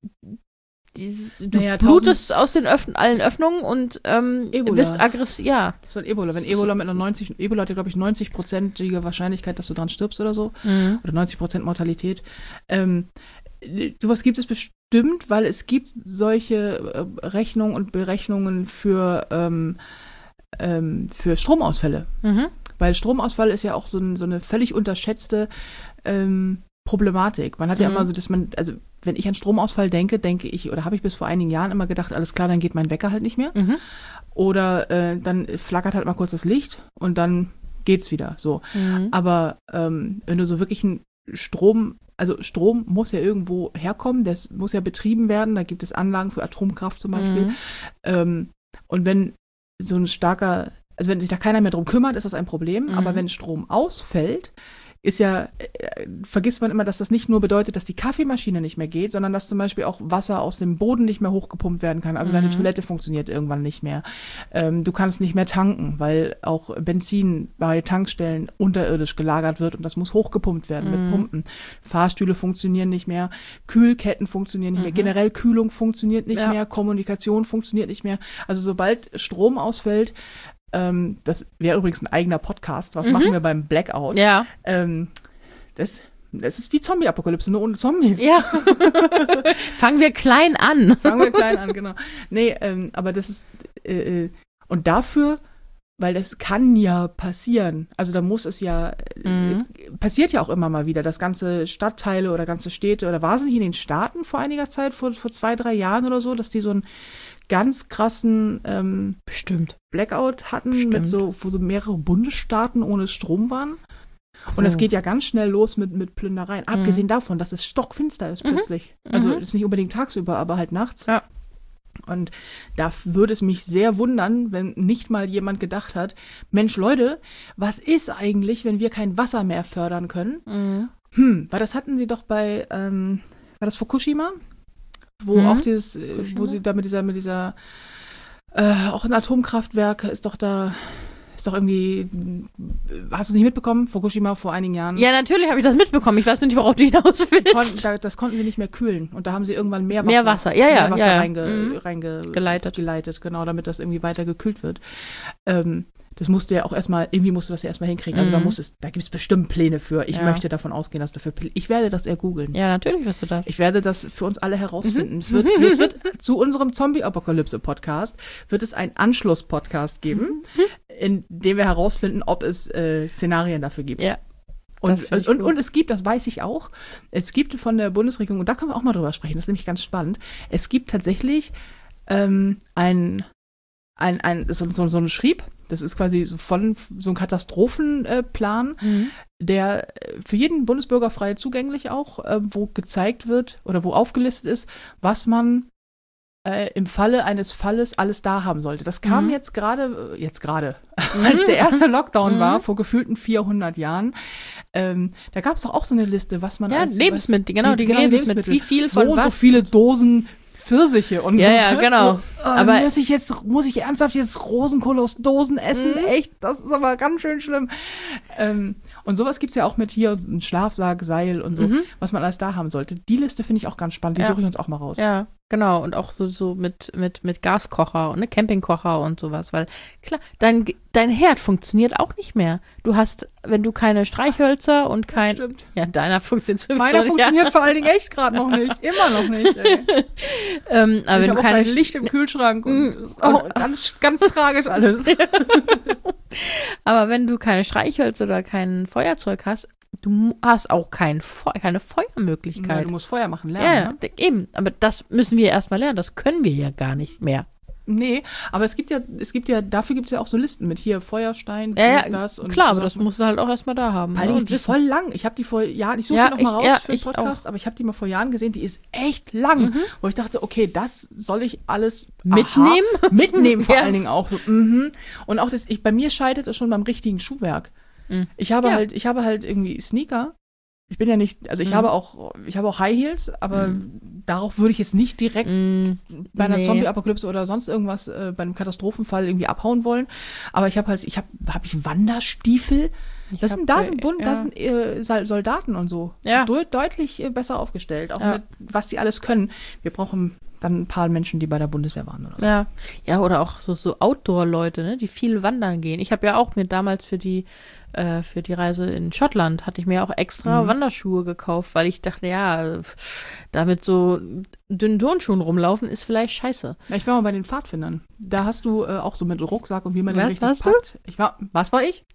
dieses, du Naja, blutest aus den Öff- allen Öffnungen und ähm, Ebola. bist aggressiv. Ja. So ein Ebola. Wenn Ebola mit einer neunzig, Ebola hat ja, glaube ich, neunzig-prozentige Wahrscheinlichkeit, dass du dran stirbst oder so. Mhm. Oder neunzig Prozent Mortalität. Ähm, sowas gibt es bestimmt, weil es gibt solche äh, Rechnungen und Berechnungen für, ähm, ähm, für Stromausfälle. Mhm. Weil Stromausfall ist ja auch so, ein, so eine völlig unterschätzte ähm, Problematik. Man hat ja Mhm. immer so, dass man, also wenn ich an Stromausfall denke, denke ich, oder habe ich bis vor einigen Jahren immer gedacht, alles klar, dann geht mein Wecker halt nicht mehr. Mhm. Oder äh, dann flackert halt mal kurz das Licht und dann geht's wieder. So. Mhm. Aber ähm, wenn du so wirklich einen Strom, also Strom muss ja irgendwo herkommen, das muss ja betrieben werden, da gibt es Anlagen für Atomkraft zum Beispiel. Mhm. Ähm, und wenn so ein starker, also wenn sich da keiner mehr drum kümmert, ist das ein Problem. Mhm. Aber wenn Strom ausfällt, ist ja, äh, vergisst man immer, dass das nicht nur bedeutet, dass die Kaffeemaschine nicht mehr geht, sondern dass zum Beispiel auch Wasser aus dem Boden nicht mehr hochgepumpt werden kann. Also Mhm. deine Toilette funktioniert irgendwann nicht mehr. Ähm, du kannst nicht mehr tanken, weil auch Benzin bei Tankstellen unterirdisch gelagert wird und das muss hochgepumpt werden Mhm. mit Pumpen. Fahrstühle funktionieren nicht mehr, Kühlketten funktionieren nicht mehr, Mhm. generell Kühlung funktioniert nicht Ja. mehr, Kommunikation funktioniert nicht mehr. Also sobald Strom ausfällt, ähm, das wäre übrigens ein eigener Podcast, was Mhm. machen wir beim Blackout? Ja. Ähm, das, das ist wie Zombie-Apokalypse, nur ohne Zombies. Ja. Fangen wir klein an. Fangen wir klein an, genau. Nee, ähm, aber das ist, äh, äh, und dafür, weil das kann ja passieren, also da muss es ja, Mhm. es passiert ja auch immer mal wieder, dass ganze Stadtteile oder ganze Städte, oder war es nicht in den Staaten vor einiger Zeit, vor, vor zwei, drei Jahren oder so, dass die so einen ganz krassen ähm, Bestimmt. Blackout hatten, Stimmt. mit so, wo so mehrere Bundesstaaten ohne Strom waren. Und das Oh. geht ja ganz schnell los mit, mit Plündereien. Abgesehen davon, dass es stockfinster ist Mhm. plötzlich. Also Mhm. ist nicht unbedingt tagsüber, aber halt nachts. Ja. Und da würde es mich sehr wundern, wenn nicht mal jemand gedacht hat, Mensch, Leute, was ist eigentlich, wenn wir kein Wasser mehr fördern können? Mhm. Hm, weil das hatten sie doch bei, ähm, war das Fukushima? Wo Mhm. auch dieses, äh, Fukushima? wo sie da mit dieser, mit dieser, äh, auch ein Atomkraftwerk ist doch da, ist doch irgendwie, hast du es nicht mitbekommen? Fukushima vor einigen Jahren. Ja, natürlich habe ich das mitbekommen. Ich weiß nur nicht, worauf du hinaus willst. Kon da, das konnten sie nicht mehr kühlen. Und da haben sie irgendwann mehr Wasser, Mehr Wasser. Ja, ja, mehr Wasser ja, ja. reinge, Mhm. reinge Geleitet. geleitet, genau, damit das irgendwie weiter gekühlt wird. Ähm, das musste ja auch erstmal, irgendwie musst du das ja erstmal hinkriegen. Also da Mhm. muss es, da gibt es bestimmt Pläne für. Ich Ja. möchte davon ausgehen, dass dafür Pläne, ich werde das ergoogeln. Ja, natürlich wirst du das. Ich werde das für uns alle herausfinden. Mhm. Es, wird, es wird zu unserem Zombie-Apokalypse-Podcast wird es einen Anschluss-Podcast geben, in dem wir herausfinden, ob es äh, Szenarien dafür gibt. Ja. Und, Das find ich und, gut. und es gibt, das weiß ich auch, es gibt von der Bundesregierung, und da können wir auch mal drüber sprechen, das ist nämlich ganz spannend, es gibt tatsächlich ähm, ein, ein, ein so, so, so ein Schrieb, das ist quasi so von so ein Katastrophenplan, Mhm. der für jeden Bundesbürger frei zugänglich auch, äh, wo gezeigt wird oder wo aufgelistet ist, was man äh, im Falle eines Falles alles da haben sollte. Das kam Mhm. jetzt gerade, äh, jetzt gerade, als der erste Lockdown Mhm. war, vor gefühlten vierhundert Jahren. Ähm, da gab es doch auch so eine Liste, was man Ja, als Lebensmittel, was, genau, die genau, Lebensmittel. Wie viel so von und was? so viele Dosen Pfirsiche und Ja, so. ja, was. genau. So, äh, Aber- muss ich jetzt, muss ich ernsthaft jetzt Rosenkohl aus Dosen essen? Mhm. Echt? Das ist aber ganz schön schlimm. Ähm, und sowas gibt es ja auch mit hier, ein Schlafsack, Seil und so, Mhm. was man alles da haben sollte. Die Liste finde ich auch ganz spannend. Die Ja. suche ich uns auch mal raus. Ja, genau. Und auch so, so mit, mit, mit Gaskocher und ne, Campingkocher und sowas. Weil, klar, dein, dein Herd funktioniert auch nicht mehr. Du hast, wenn du keine Streichhölzer und kein. Stimmt. Ja, deiner funktioniert sowieso Meiner nicht. funktioniert vor allen Dingen echt gerade noch nicht. Immer noch nicht. Ey. Ähm, aber ich wenn habe du auch keine kein Licht im Kühlschrank. Und Mm, das ist auch ganz, ganz tragisch alles. Aber wenn du keine Streichhölzer oder kein Feuerzeug hast, du mu- hast auch kein Feu keine Ja, Feuermöglichkeit. du musst Feuer machen Ja, lernen. ja, ne? d- eben. Aber das müssen wir erstmal lernen. Das können wir ja gar nicht mehr. Nee, aber es gibt ja, es gibt ja, dafür gibt es ja auch so Listen mit hier Feuerstein, Ja, dies, ja, das und klar, aber so. das musst du halt auch erstmal da haben. Vor allem ne? ist die voll lang. Ich habe die vor Jahren, ich suche Ja, die noch mal ich- raus ja, für den ich Podcast, aber ich habe die mal vor Jahren gesehen, die ist echt lang. Wo ich dachte, okay, das soll ich alles Mitnehmen? Aha, mitnehmen vor Ja. allen Dingen auch so. Mhm. Und auch das, ich, bei mir scheitert es schon beim richtigen Schuhwerk. Mhm. Ich habe Ja. halt, ich habe halt irgendwie Sneaker. Ich bin ja nicht, also ich Mhm. habe auch, ich habe auch High Heels, aber darauf würde ich jetzt nicht direkt Mm, bei einer nee. Zombie-Apokalypse oder sonst irgendwas äh, bei einem Katastrophenfall irgendwie abhauen wollen. Aber ich habe halt, ich habe, habe ich Wanderstiefel. Ich Das hab, sind, da äh, sind, Bund, ja. da sind äh, Sol- Soldaten und so. Ja. De deutlich äh, besser aufgestellt, auch Ja. mit, was die alles können. Wir brauchen dann ein paar Menschen, die bei der Bundeswehr waren oder so. Ja, ja, oder auch so, so Outdoor-Leute, ne, die viel wandern gehen. Ich habe ja auch mir damals für die, äh, für die Reise in Schottland, hatte ich mir auch extra Mhm. Wanderschuhe gekauft, weil ich dachte, ja, damit so dünnen Turnschuhen rumlaufen, ist vielleicht scheiße. Ja, ich war mal bei den Pfadfindern. Da hast du äh, auch so mit Rucksack und wie man den Was richtig warst du? packt. Ich war, was war ich?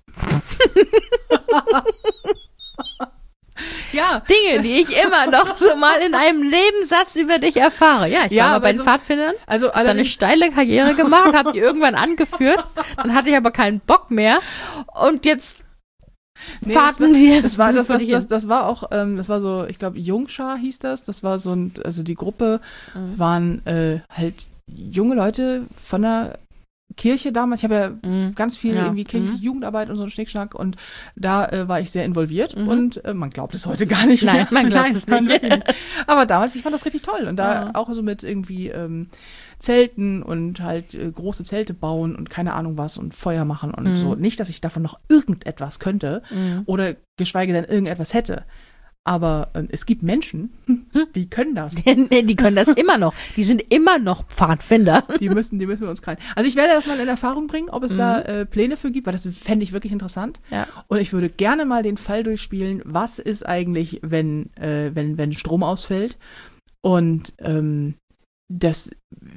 ja, Dinge, die ich immer noch so mal in einem Nebensatz über dich erfahre. Ja, ich Ja, war mal aber bei den so- Pfadfindern, also hab dann eine allerdings, steile Karriere gemacht, habe die irgendwann angeführt, dann hatte ich aber keinen Bock mehr und jetzt nee, das Fahrten war- die jetzt. Das war, das, vor das, dich das, hin. das war auch, ähm, das war so, ich glaube, Jungschar hieß das. Das war so ein, also die Gruppe Mhm. waren äh, halt junge Leute von der Kirche damals. Ich habe ja Mhm. ganz viel Ja. irgendwie kirchliche Mhm. Jugendarbeit und so ein Schnickschnack und da äh, war ich sehr involviert Mhm. und äh, man glaubt es heute gar nicht Nein, mehr. man glaubt es man nicht. wirklich nicht. Aber damals, ich fand das richtig toll und da Ja. auch so mit irgendwie ähm, Zelten und halt äh, große Zelte bauen und keine Ahnung was und Feuer machen und Mhm. so. Nicht, dass ich davon noch irgendetwas könnte Mhm. oder geschweige denn irgendetwas hätte. Aber ähm, es gibt Menschen, die können das. Nee, die können das immer noch. Die sind immer noch Pfadfinder. Die müssen, die müssen wir uns krallen. Also ich werde das mal in Erfahrung bringen, ob es Mhm. da äh, Pläne für gibt, weil das fände ich wirklich interessant. Ja. Und ich würde gerne mal den Fall durchspielen, was ist eigentlich, wenn, äh, wenn, wenn Strom ausfällt und ähm, das,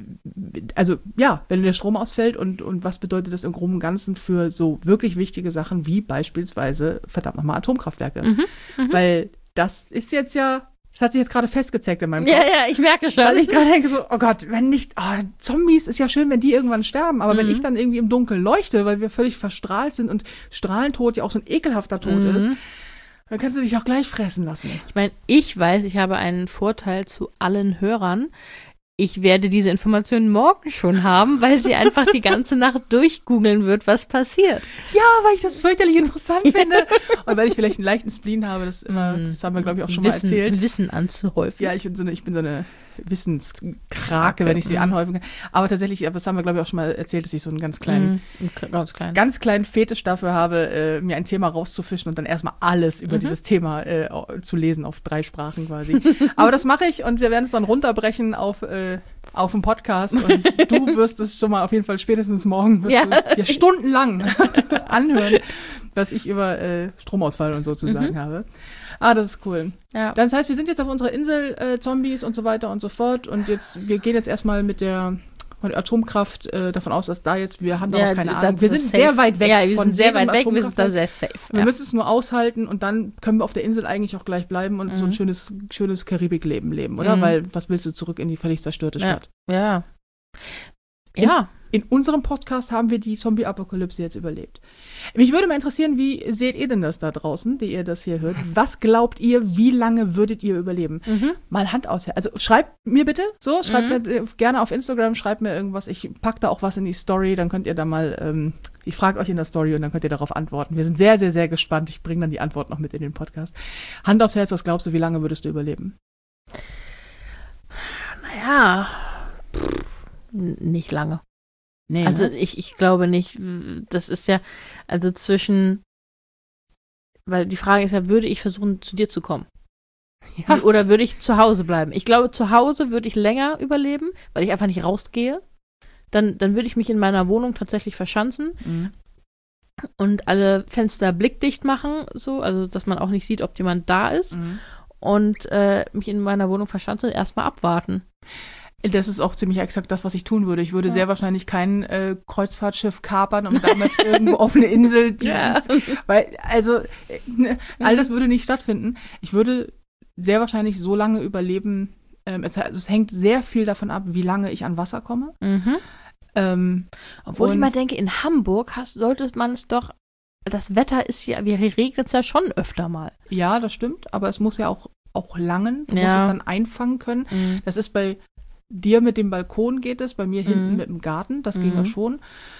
also ja, wenn der Strom ausfällt und, und was bedeutet das im Groben und Ganzen für so wirklich wichtige Sachen wie beispielsweise, verdammt nochmal, Atomkraftwerke. Mhm, mhm. Weil das ist jetzt ja, das hat sich jetzt gerade festgezeigt in meinem Kopf. Ja, ja, ich merke schon. Weil ich gerade denke so, oh Gott, wenn nicht, oh, Zombies ist ja schön, wenn die irgendwann sterben, aber wenn Mhm. ich dann irgendwie im Dunkeln leuchte, weil wir völlig verstrahlt sind und Strahlentod ja auch so ein ekelhafter Tod Mhm. ist, dann kannst du dich auch gleich fressen lassen. Ich meine, ich weiß, ich habe einen Vorteil zu allen Hörern. Ich werde diese Informationen morgen schon haben, weil sie einfach die ganze Nacht durchgoogeln wird, was passiert. Ja, weil ich das fürchterlich interessant finde. Und weil ich vielleicht einen leichten Spleen habe, das immer, das haben wir, glaube ich, auch schon Wissen, mal erzählt. Wissen anzuhäufen. Ja, ich bin so eine, ich bin so eine Wissenskrake, wenn ich sie Mhm. anhäufen kann. Aber tatsächlich, das haben wir, glaube ich, auch schon mal erzählt, dass ich so einen ganz kleinen, Mhm, ganz klein. ganz kleinen Fetisch dafür habe, äh, mir ein Thema rauszufischen und dann erstmal alles über Mhm. dieses Thema äh, zu lesen, auf drei Sprachen quasi. Aber das mache ich und wir werden es dann runterbrechen auf, äh, auf dem Podcast und du wirst es schon mal auf jeden Fall spätestens morgen wirst Ja. du dir stundenlang anhören, was ich über äh, Stromausfall und so zu sagen habe. Ah, das ist cool. Ja. Das heißt, wir sind jetzt auf unserer Insel, äh, Zombies und so weiter und so fort und jetzt, wir gehen jetzt erstmal mit der von der Atomkraft äh, davon aus, dass da jetzt, wir haben da Ja, noch keine das Ahnung. Wir ist sind safe. sehr weit weg Ja, wir von sind sehr jedem weit weg, wir sind da Atomkraftwerk. sehr safe. Wir Ja. müssen es nur aushalten und dann können wir auf der Insel eigentlich auch gleich bleiben und so ein Mhm. schönes, schönes Karibikleben leben, oder? Mhm. Weil was willst du zurück in die völlig zerstörte Ja. Stadt? Ja. Ja. In unserem Podcast haben wir die Zombie-Apokalypse jetzt überlebt. Mich würde mal interessieren, wie seht ihr denn das da draußen, die ihr das hier hört? Was glaubt ihr, wie lange würdet ihr überleben? Mhm. Mal Hand aus. Also schreibt mir bitte so, schreibt Mhm. mir äh, gerne auf Instagram, schreibt mir irgendwas. Ich pack da auch was in die Story, dann könnt ihr da mal, ähm, ich frage euch in der Story und dann könnt ihr darauf antworten. Wir sind sehr, sehr, sehr gespannt. Ich bringe dann die Antwort noch mit in den Podcast. Hand aufs Herz, was glaubst du, wie lange würdest du überleben? Naja. Pff, n- nicht lange. Nee, Also ne? ich, ich glaube nicht, das ist ja, also zwischen, weil die Frage ist ja, würde ich versuchen, zu dir zu kommen? Ja. Oder würde ich zu Hause bleiben? Ich glaube, zu Hause würde ich länger überleben, weil ich einfach nicht rausgehe. Dann, dann würde ich mich in meiner Wohnung tatsächlich verschanzen Mhm. und alle Fenster blickdicht machen, so, also dass man auch nicht sieht, ob jemand da ist. Mhm. Und äh, mich in meiner Wohnung verschanzen und erstmal abwarten. Das ist auch ziemlich exakt das, was ich tun würde. Ich würde Ja. sehr wahrscheinlich kein äh, Kreuzfahrtschiff kapern und damit irgendwo auf eine Insel, die, Ja. weil, also, äh, ne, all das würde nicht stattfinden. Ich würde sehr wahrscheinlich so lange überleben, ähm, es, es hängt sehr viel davon ab, wie lange ich an Wasser komme. Mhm. Ähm, Obwohl ich und- mal denke, in Hamburg hast, sollte man es doch, das Wetter ist ja, wir regnet es ja schon öfter mal. Ja, das stimmt, aber es muss ja auch, auch langen. Du Ja. musst es dann einfangen können. Mhm. Das ist bei dir mit dem Balkon geht es, bei mir hinten Mhm. mit dem Garten, das Mhm. ging ja schon.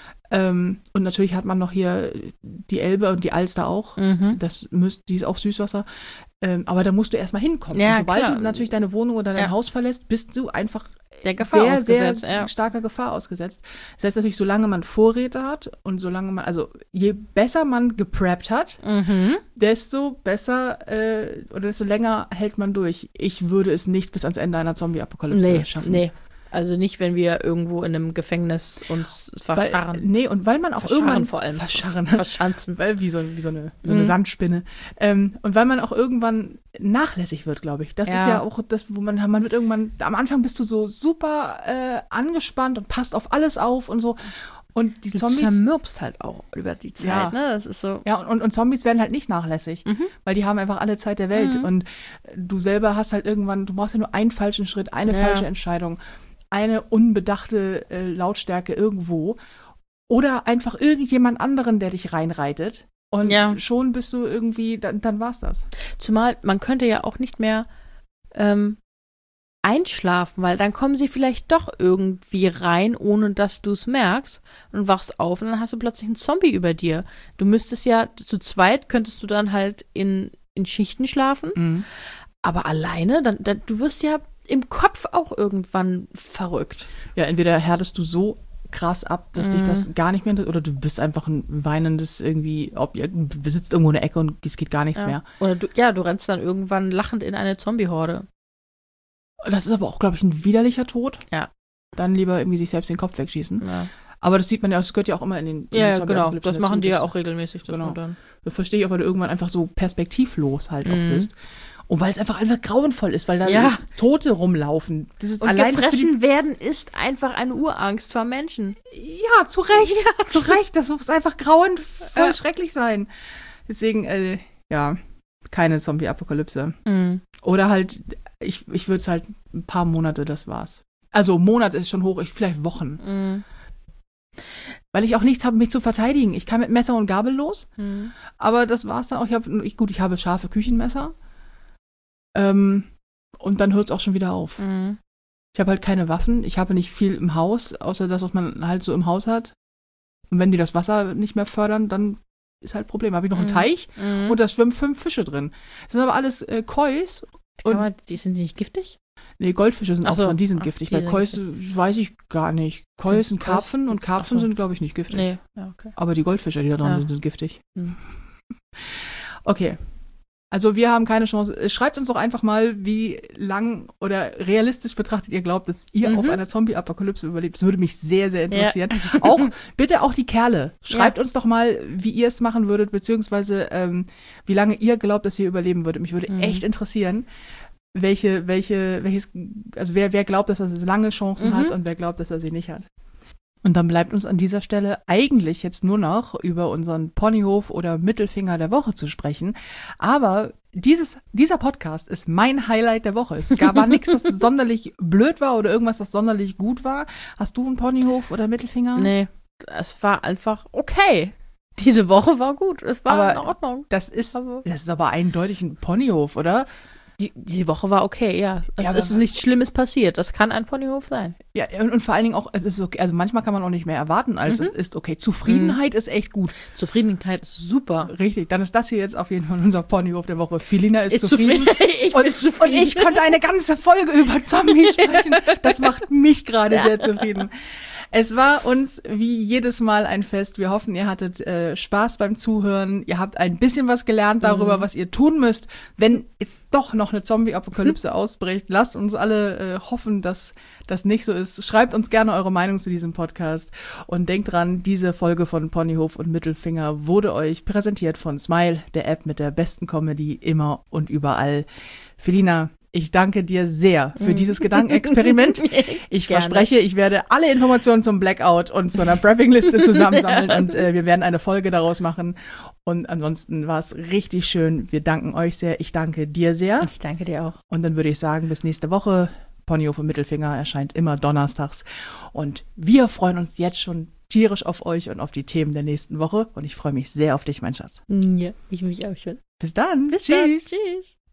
Ähm, und natürlich hat man noch hier die Elbe und die Alster auch. Mhm. Das müsst, die ist auch Süßwasser. Ähm, aber da musst du erstmal hinkommen. Ja, und sobald klar. du natürlich deine Wohnung oder dein Ja. Haus verlässt, bist du einfach Der Gefahr sehr, ausgesetzt, sehr ja. starker Gefahr ausgesetzt. Das heißt natürlich, solange man Vorräte hat und solange man, also je besser man gepreppt hat, Mhm. desto besser äh, oder desto länger hält man durch. Ich würde es nicht bis ans Ende einer Zombie-Apokalypse Nee, schaffen. nee. Also nicht, wenn wir irgendwo in einem Gefängnis uns Weil, verscharren. nee, und weil man auch Verscharren irgendwann vor allem. verscharren, Verschanzen. weil wie so, wie so eine, so eine Mhm. Sandspinne. Ähm, und weil man auch irgendwann nachlässig wird, glaube ich. Das Ja. ist ja auch das, wo man, man wird irgendwann, am Anfang bist du so super äh, angespannt und passt auf alles auf und so. Und die Du Zombies. zermürbst halt auch über die Zeit, Ja. ne? Das ist so. Ja, und, und Zombies werden halt nicht nachlässig, Mhm. weil die haben einfach alle Zeit der Welt. Mhm. Und du selber hast halt irgendwann, du brauchst ja nur einen falschen Schritt, eine Ja. falsche Entscheidung, eine unbedachte äh, Lautstärke irgendwo oder einfach irgendjemand anderen, der dich reinreitet. Und Ja. schon bist du irgendwie, dann, dann war's das. Zumal man könnte ja auch nicht mehr ähm, einschlafen, weil dann kommen sie vielleicht doch irgendwie rein, ohne dass du es merkst und wachst auf und dann hast du plötzlich einen Zombie über dir. Du müsstest ja, zu zweit könntest du dann halt in, in Schichten schlafen, aber alleine, dann, dann, du wirst ja im Kopf auch irgendwann verrückt. Ja, entweder härtest du so krass ab, dass dich Mhm. das gar nicht mehr interessiert, oder du bist einfach ein weinendes irgendwie Objekt, du besitzt irgendwo eine Ecke und es geht gar nichts Ja. mehr. Oder du, ja, du rennst dann irgendwann lachend in eine Zombie-Horde. Das ist aber auch, glaube ich, ein widerlicher Tod. Ja. Dann lieber irgendwie sich selbst den Kopf wegschießen. Ja, Aber das sieht man ja, das gehört ja auch immer in den in ja, den ja genau. Zombie-Apokalypsen Das dazu, machen die ja dass- auch regelmäßig. Das Genau. man dann. Das verstehe ich auch, weil du irgendwann einfach so perspektivlos halt auch Mhm. bist. Und weil es einfach einfach grauenvoll ist, weil da Ja. Tote rumlaufen. Das ist Und allein das für die, gefressen werden ist einfach eine Urangst vor Menschen. ja, zu Recht. Ja, zu Recht. Das muss einfach grauenvoll Ja. schrecklich sein. Deswegen, äh, ja, keine Zombie-Apokalypse. Mhm. Oder halt, ich, ich würde es halt ein paar Monate, das war's. Also Monate ist schon hoch, ich, vielleicht Wochen. Mhm. Weil ich auch nichts habe, mich zu verteidigen. Ich kann mit Messer und Gabel los, Mhm. aber das war's dann auch. Ich hab, ich, gut, ich habe scharfe Küchenmesser. Ähm, und dann hört es auch schon wieder auf. Mhm. Ich habe halt keine Waffen. Ich habe nicht viel im Haus, außer das, was man halt so im Haus hat. Und wenn die das Wasser nicht mehr fördern, dann ist halt ein Problem. Habe ich noch einen Mhm. Teich Mhm. und da schwimmen fünf Fische drin. Das sind aber alles äh, Kois. Kann und- man, die sind nicht giftig? Nee, Goldfische sind Ach auch so. drin, die sind Ach, giftig. die Bei sind Kois giftig. weiß ich gar nicht. Kois Sind sind Kois- Karpfen und Karpfen Ach so. sind, glaube ich, nicht giftig. Nee. Ja, okay. Aber die Goldfische, die da drin Ja. sind, sind giftig. Hm. Okay. Also wir haben keine Chance. Schreibt uns doch einfach mal, wie lang oder realistisch betrachtet ihr glaubt, dass ihr Mhm. auf einer Zombie-Apokalypse überlebt. Das würde mich sehr, sehr interessieren. Auch, bitte auch die Kerle. Schreibt Ja. uns doch mal, wie ihr es machen würdet, beziehungsweise ähm, wie lange ihr glaubt, dass ihr überleben würdet. Mich würde Mhm. echt interessieren, welche, welche, welches, also wer, wer glaubt, dass er lange Chancen Mhm. hat und wer glaubt, dass er sie nicht hat. Und dann bleibt uns an dieser Stelle eigentlich jetzt nur noch über unseren Ponyhof oder Mittelfinger der Woche zu sprechen. Aber dieses, dieser Podcast ist mein Highlight der Woche. Es gab war nichts, das sonderlich blöd war oder irgendwas, das sonderlich gut war. Hast du einen Ponyhof oder Mittelfinger? Nee, es war einfach okay. Diese Woche war gut. Es war Aber in Ordnung. Das ist, Aber- das ist aber eindeutig ein Ponyhof, oder? Die, die Woche war okay, ja. Es Ja, aber- ist nichts Schlimmes passiert. Das kann ein Ponyhof sein. Ja, und, und vor allen Dingen auch, es ist okay, also manchmal kann man auch nicht mehr erwarten, als Mhm. es ist okay. Zufriedenheit ist echt gut. Zufriedenheit ist super. Richtig, dann ist das hier jetzt auf jeden Fall unser Ponyhof der Woche. Filina ist, Ist zufrieden. zufrieden. Ich Und, bin zufrieden. und ich konnte eine ganze Folge über Zombies sprechen. Das macht mich gerade sehr zufrieden. Es war uns wie jedes Mal ein Fest. Wir hoffen, ihr hattet äh, Spaß beim Zuhören. Ihr habt ein bisschen was gelernt darüber, Mhm. was ihr tun müsst, wenn jetzt doch noch eine Zombie-Apokalypse ausbricht. Lasst uns alle äh, hoffen, dass das nicht so ist. Schreibt uns gerne eure Meinung zu diesem Podcast. Und denkt dran, diese Folge von Ponyhof und Mittelfinger wurde euch präsentiert von Smile, der App mit der besten Comedy immer und überall. Felina, ich danke dir sehr für dieses Gedankenexperiment. Ich Gerne. verspreche, ich werde alle Informationen zum Blackout und zu einer Prepping-Liste zusammensammeln und äh, wir werden eine Folge daraus machen. Und ansonsten war es richtig schön. Wir danken euch sehr. Ich danke dir sehr. Ich danke dir auch. Und dann würde ich sagen, bis nächste Woche Ponyhof im Mittelfinger erscheint immer donnerstags. Und wir freuen uns jetzt schon tierisch auf euch und auf die Themen der nächsten Woche. Und ich freue mich sehr auf dich, mein Schatz. Ja, ich mich auch schon. Bis dann. Bis Tschüss. dann. Tschüss.